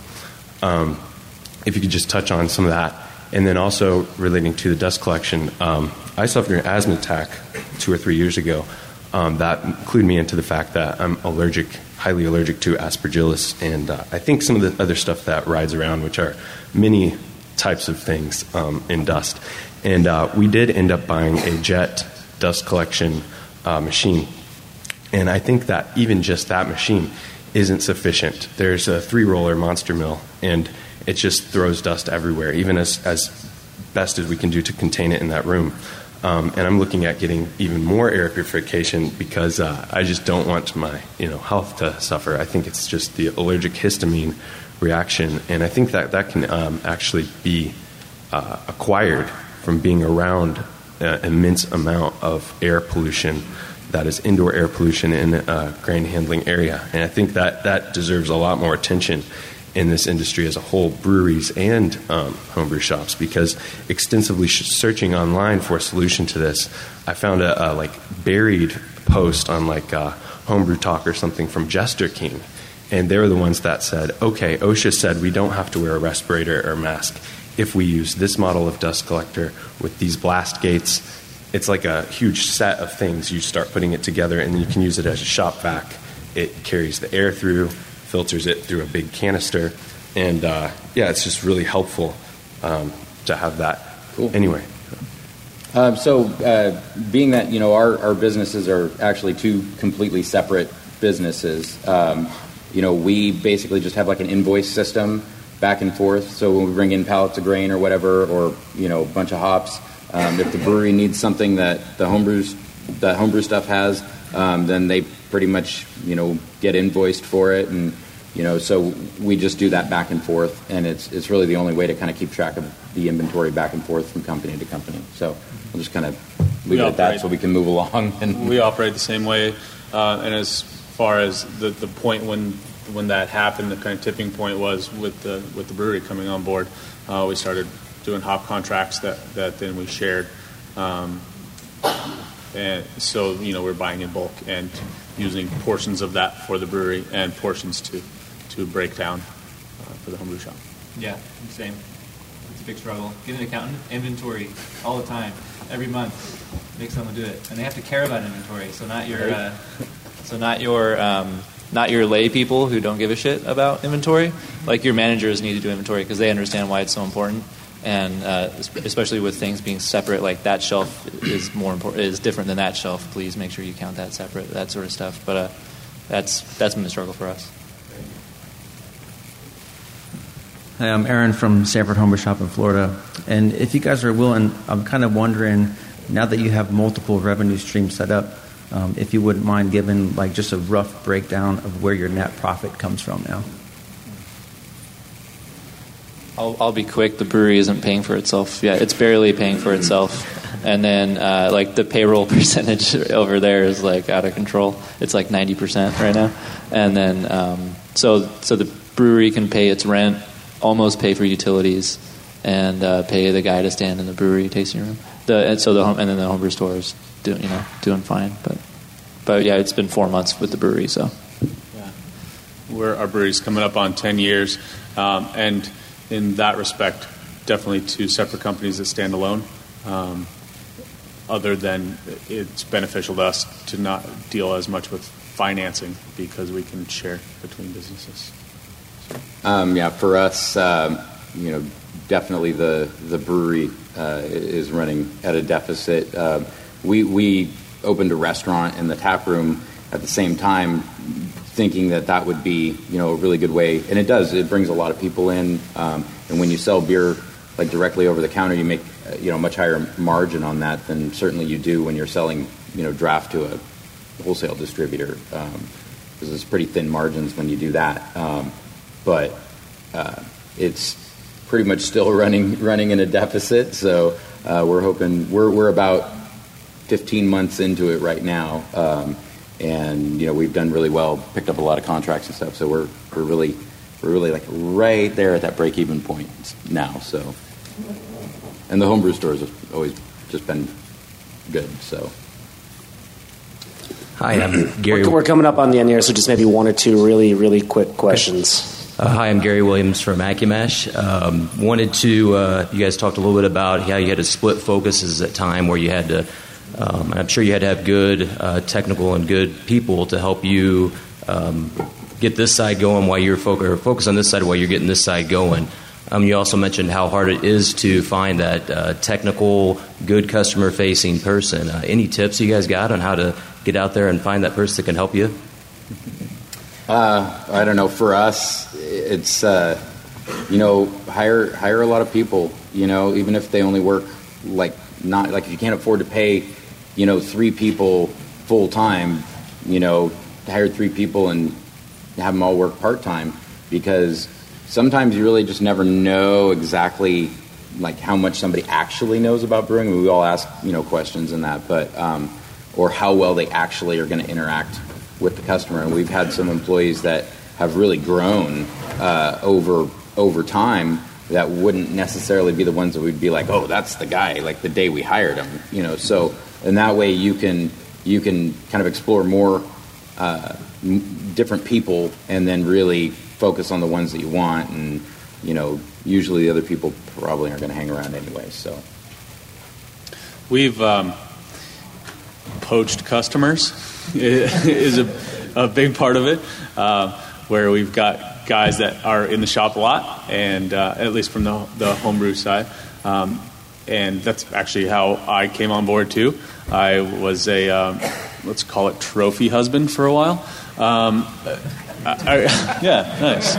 Speaker 9: If you could just touch on some of that. And then also relating to the dust collection, I suffered an asthma attack 2 or 3 years ago. That clued me into the fact that I'm highly allergic to aspergillus, and I think some of the other stuff that rides around, which are many types of things in dust. And we did end up buying a jet dust collection machine. And I think that even just that machine isn't sufficient. There's a 3-roller monster mill, and it just throws dust everywhere, even as best as we can do to contain it in that room. And I'm looking at getting even more air purification because I just don't want my health to suffer. I think it's just the allergic histamine reaction, and I think that can actually be acquired from being around an immense amount of air pollution that is indoor air pollution in a grain handling area. And I think that deserves a lot more attention in this industry as a whole, breweries and homebrew shops, because extensively searching online for a solution to this, I found a buried post on Homebrew Talk or something from Jester King, and they were the ones that said, okay, OSHA said we don't have to wear a respirator or mask if we use this model of dust collector with these blast gates. It's like a huge set of things. You start putting it together, and then you can use it as a shop vac. It carries the air through, filters it through a big canister, and it's just really helpful to have that.
Speaker 5: Cool.
Speaker 9: Anyway.
Speaker 5: So being that, our businesses are actually 2 completely separate businesses, we basically just have like an invoice system back and forth. So when we bring in pallets of grain or whatever, or, a bunch of hops, if the brewery needs something that the homebrew stuff has, then they pretty much, get invoiced for it. And, so we just do that back and forth. And it's really the only way to kind of keep track of the inventory back and forth from company to company. So we'll just kind of leave it at that so we can move along. And
Speaker 4: we operate the same way. And as far as the point when that happened, the kind of tipping point was with the brewery coming on board. We started doing hop contracts that then we shared. And so, we're buying in bulk and using portions of that for the brewery and portions to break down for the homebrew shop.
Speaker 6: Yeah, same. It's a big struggle. Get an accountant, inventory all the time, every month. Make someone do it, and they have to care about inventory. So not your lay people who don't give a shit about inventory. Like your managers need to do inventory because they understand why it's so important. And especially with things being separate, like that shelf is more important, is different than that shelf. Please make sure you count that separate, that sort of stuff. But that's been a struggle for us.
Speaker 10: Hi, I'm Aaron from Sanford Homebrew Shop in Florida. And if you guys are willing, I'm kind of wondering, now that you have multiple revenue streams set up, if you wouldn't mind giving like just a rough breakdown of where your net profit comes from now.
Speaker 6: I'll be quick. The brewery isn't paying for itself. Yeah, it's barely paying for itself. And then, like, the payroll percentage over there is, like, out of control. It's, like, 90% right now. And then, so the brewery can pay its rent, almost pay for utilities, and pay the guy to stand in the brewery tasting room. And then the homebrew store is doing fine. But yeah, it's been 4 months with the brewery, so.
Speaker 4: Yeah. Our brewery's coming up on 10 years. And in that respect, definitely two separate companies that stand alone. Other than it's beneficial to us to not deal as much with financing because we can share between businesses.
Speaker 5: Yeah, for us, definitely the brewery is running at a deficit. We opened a restaurant in the tap room at the same time, thinking that would be a really good way, and it does. It brings a lot of people in, and when you sell beer like directly over the counter, you make much higher margin on that than certainly you do when you're selling draft to a wholesale distributor, because it's pretty thin margins when you do that. But it's pretty much still running in a deficit. So we're hoping we're about 15 months into it right now, and we've done really well, picked up a lot of contracts and stuff. So we're really like right there at that break-even point now. So. And the homebrew stores have always just been good. So,
Speaker 11: hi, I'm Gary.
Speaker 1: We're coming up on the end here, so just maybe one or two really, really quick questions.
Speaker 11: Hi, I'm Gary Williams from Accumesh. Wanted to, you guys talked a little bit about how you had to split focuses at time where you had to, I'm sure you had to have good technical and good people to help you get this side going while you're focus on this side while you're getting this side going. You also mentioned how hard it is to find that technical, good customer-facing person. Any tips you guys got on how to get out there and find that person that can help you?
Speaker 5: I don't know. For us, it's hire a lot of people. Even if they only work if you can't afford to pay 3 people full time, hire 3 people and have them all work part time, because sometimes you really just never know exactly how much somebody actually knows about brewing. We all ask questions in that, but or how well they actually are going to interact with the customer. And we've had some employees that have really grown over time that wouldn't necessarily be the ones that we'd be like, oh, that's the guy, like the day we hired him. So in that way you can kind of explore more different people and then really focus on the ones that you want, and usually the other people probably aren't going to hang around anyway. So
Speaker 4: we've poached customers is a big part of it, where we've got guys that are in the shop a lot, and at least from the homebrew side, and that's actually how I came on board too. I was a let's call it trophy husband for a while. Yeah, nice.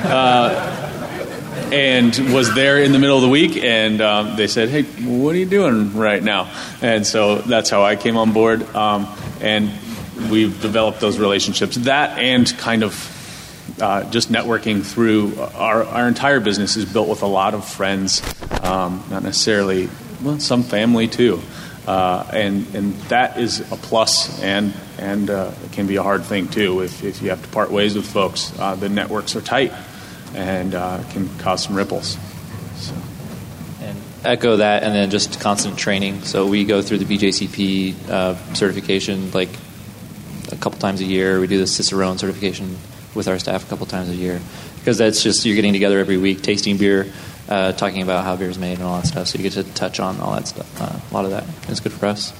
Speaker 4: And was there in the middle of the week, and they said, hey, what are you doing right now? And so that's how I came on board, and we've developed those relationships. That and kind of just networking through our entire business is built with a lot of friends, not necessarily, some family too. And that is a plus, and it can be a hard thing too if you have to part ways with folks. The networks are tight, and can cause some ripples. So.
Speaker 6: And echo that, and then just constant training. So we go through the BJCP certification like a couple times a year. We do the Cicerone certification with our staff a couple times a year, because that's just, you're getting together every week, tasting beer, talking about how beer is made and all that stuff. So you get to touch on all that stuff. A lot of that. It's good for us.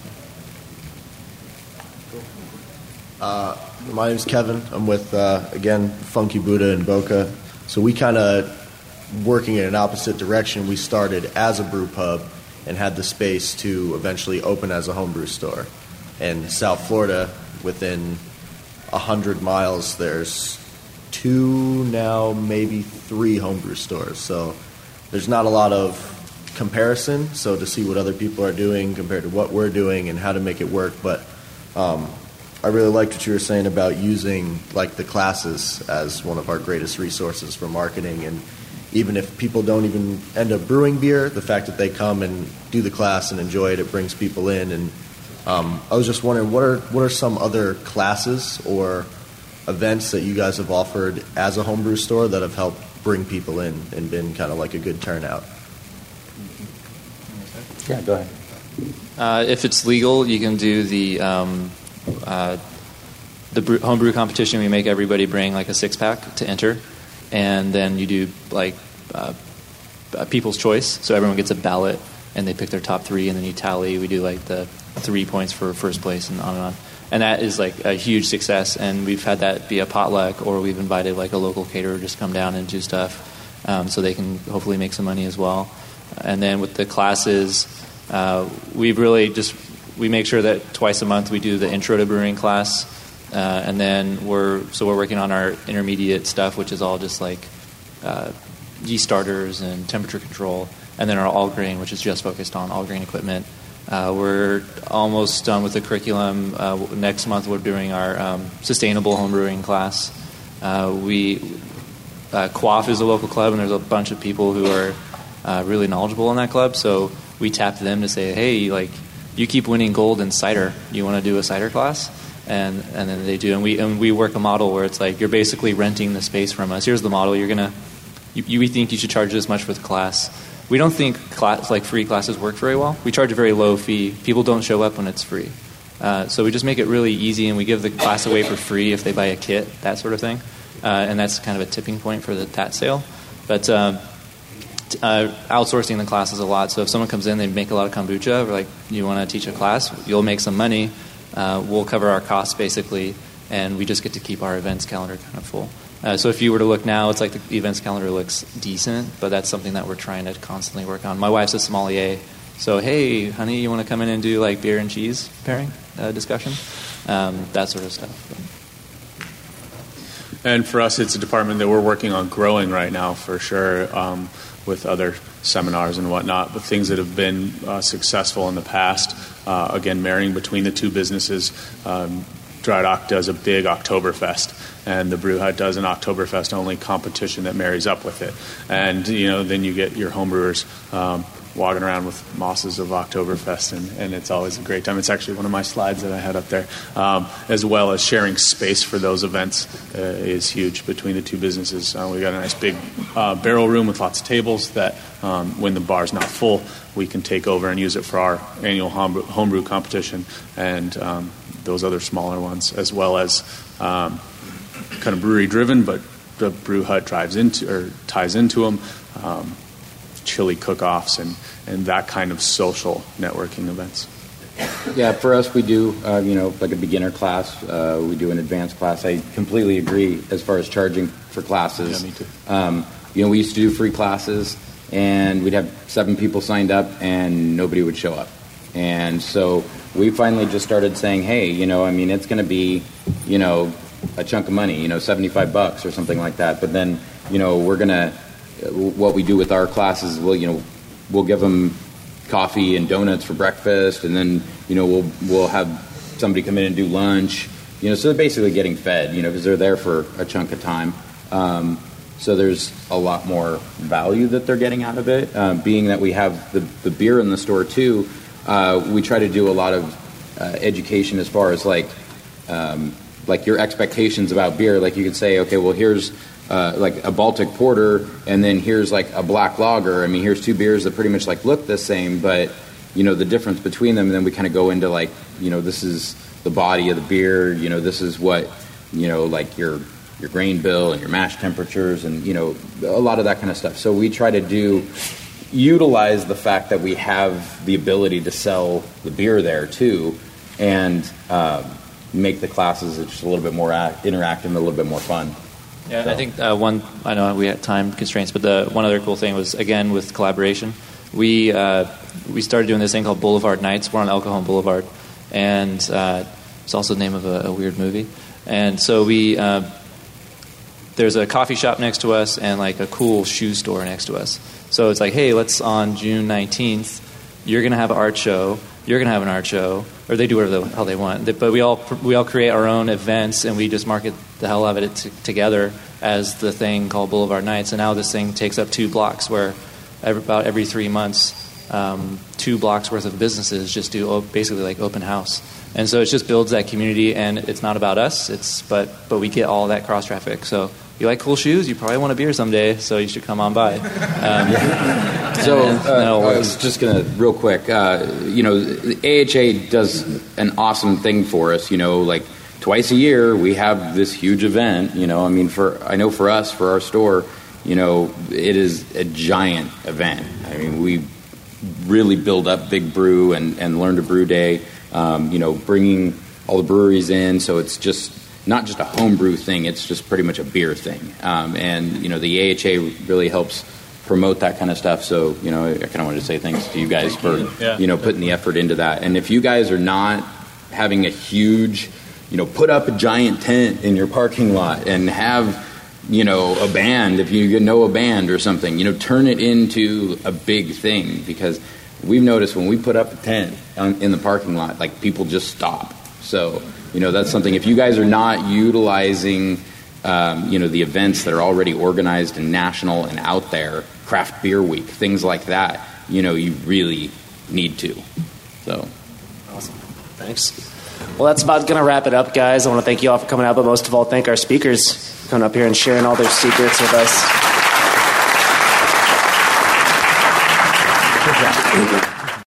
Speaker 12: My name's Kevin. I'm with, again, Funky Buddha in Boca. So we kind of working in an opposite direction. We started as a brew pub and had the space to eventually open as a homebrew store. In South Florida, within 100 miles, there's 2, now maybe 3 homebrew stores. So there's not a lot of comparison. So to see what other people are doing compared to what we're doing and how to make it work. But I really liked what you were saying about using like the classes as one of our greatest resources for marketing. And even if people don't even end up brewing beer, the fact that they come and do the class and enjoy it, it brings people in. And I was just wondering, what are some other classes or events that you guys have offered as a homebrew store that have helped bring people in and been kind of like a good turnout?
Speaker 5: Yeah, go ahead.
Speaker 6: If it's legal, you can do the homebrew competition. We make everybody bring like a 6-pack to enter, and then you do like people's choice. So everyone gets a ballot, and they pick their top 3, and then you tally. We do like the 3 points for first place, and on and on. And that is like a huge success. And we've had that be a potluck, or we've invited like a local caterer just come down and do stuff, so they can hopefully make some money as well. And then with the classes, we've really we make sure that twice a month we do the intro to brewing class, and then we're working on our intermediate stuff, which is all just like yeast starters and temperature control, and then our all grain, which is just focused on all grain equipment. We're almost done with the curriculum. Next month we're doing our sustainable homebrewing class. Quaff is a local club, and there's a bunch of people who are really knowledgeable in that club, so we tapped them to say, hey, like, you keep winning gold in cider. You want to do a cider class? And then they do. And we work a model where it's like, you're basically renting the space from us. Here's the model. We think you should charge this much for the class. We don't think free classes work very well. We charge a very low fee. People don't show up when it's free. So we just make it really easy, and we give the class away for free if they buy a kit, that sort of thing. And that's kind of a tipping point for that sale. But outsourcing the classes a lot. So if someone comes in, they make a lot of kombucha, we're like, you want to teach a class? You'll make some money. We'll cover our costs basically, and we just get to keep our events calendar kind of full. So if you were to look now, it's like the events calendar looks decent, but that's something that we're trying to constantly work on. My wife's a sommelier, so hey, honey, you want to come in and do like beer and cheese pairing discussion? That sort of stuff.
Speaker 4: And for us, it's a department that we're working on growing right now for sure, with other seminars and whatnot, but things that have been successful in the past. Again, marrying between the two businesses. Dry Dock does a big Oktoberfest, and the Brew Hut does an Oktoberfest-only competition that marries up with it. And, then you get your homebrewers walking around with mosses of Oktoberfest, and it's always a great time. It's actually one of my slides that I had up there. As well as sharing space for those events is huge between the two businesses. We got a nice big barrel room with lots of tables that when the bar's not full, we can take over and use it for our annual homebrew competition and those other smaller ones, as well as kind of brewery-driven, but the Brew Hut ties into them. Chili cook-offs and that kind of social networking events.
Speaker 5: Yeah, for us, we do, like a beginner class. We do an advanced class. I completely agree as far as charging for classes.
Speaker 4: Yeah, me too.
Speaker 5: We used to do free classes, and we'd have 7 people signed up, and nobody would show up. And so we finally just started saying, hey, it's going to be, a chunk of money, $75 or something like that. But then, we're going to, what we do with our classes, we'll give them coffee and donuts for breakfast, and then we'll have somebody come in and do lunch. So they're basically getting fed, because they're there for a chunk of time. So there's a lot more value that they're getting out of it. Being that we have the beer in the store too, we try to do a lot of education as far as like your expectations about beer. Like you could say, okay, well here's like a Baltic Porter, and then here's like a black lager. I mean, here's 2 beers that pretty much like look the same, but the difference between them. And then we kind of go into like, this is the body of the beer. This is what like your grain bill and your mash temperatures, and a lot of that kind of stuff. So we try to utilize the fact that we have the ability to sell the beer there too, and make the classes just a little bit more interactive and a little bit more fun.
Speaker 6: Yeah, so. I think I know we had time constraints, but one other cool thing was, again, with collaboration, we started doing this thing called Boulevard Nights. We're on El Cajon Boulevard, and it's also the name of a weird movie. And so there's a coffee shop next to us and like a cool shoe store next to us. So it's like, hey, let's on June 19th, you're going to have an art show. you're going to have an art show, or they do whatever the hell they want. But we all create our own events, and we just market the hell out of it together as the thing called Boulevard Nights. And now this thing takes up 2 blocks, where about every 3 months, 2 blocks worth of businesses just do basically like open house. And so it just builds that community, and it's not about us. But we get all that cross traffic. So you like cool shoes, you probably want a beer someday, so you should come on by.
Speaker 5: I was just going to, real quick, the AHA does an awesome thing for us. Like twice a year, we have this huge event. I know for us, for our store, it is a giant event. We really build up Big Brew and Learn to Brew Day, bringing all the breweries in, so it's just not just a homebrew thing, it's just pretty much a beer thing. The AHA really helps promote that kind of stuff. So, I kind of wanted to say thanks to you guys for, putting the effort into that. And if you guys are not having a huge, put up a giant tent in your parking lot and have, a band, if you know a band or something, turn it into a big thing, because we've noticed when we put up a tent in the parking lot, like people just stop. So, that's something. If you guys are not utilizing, the events that are already organized and national and out there, Craft Beer Week, things like that, you really need to. So,
Speaker 1: awesome. Thanks. Well, that's about going to wrap it up, guys. I want to thank you all for coming out, but most of all, thank our speakers for coming up here and sharing all their secrets with us. Good job.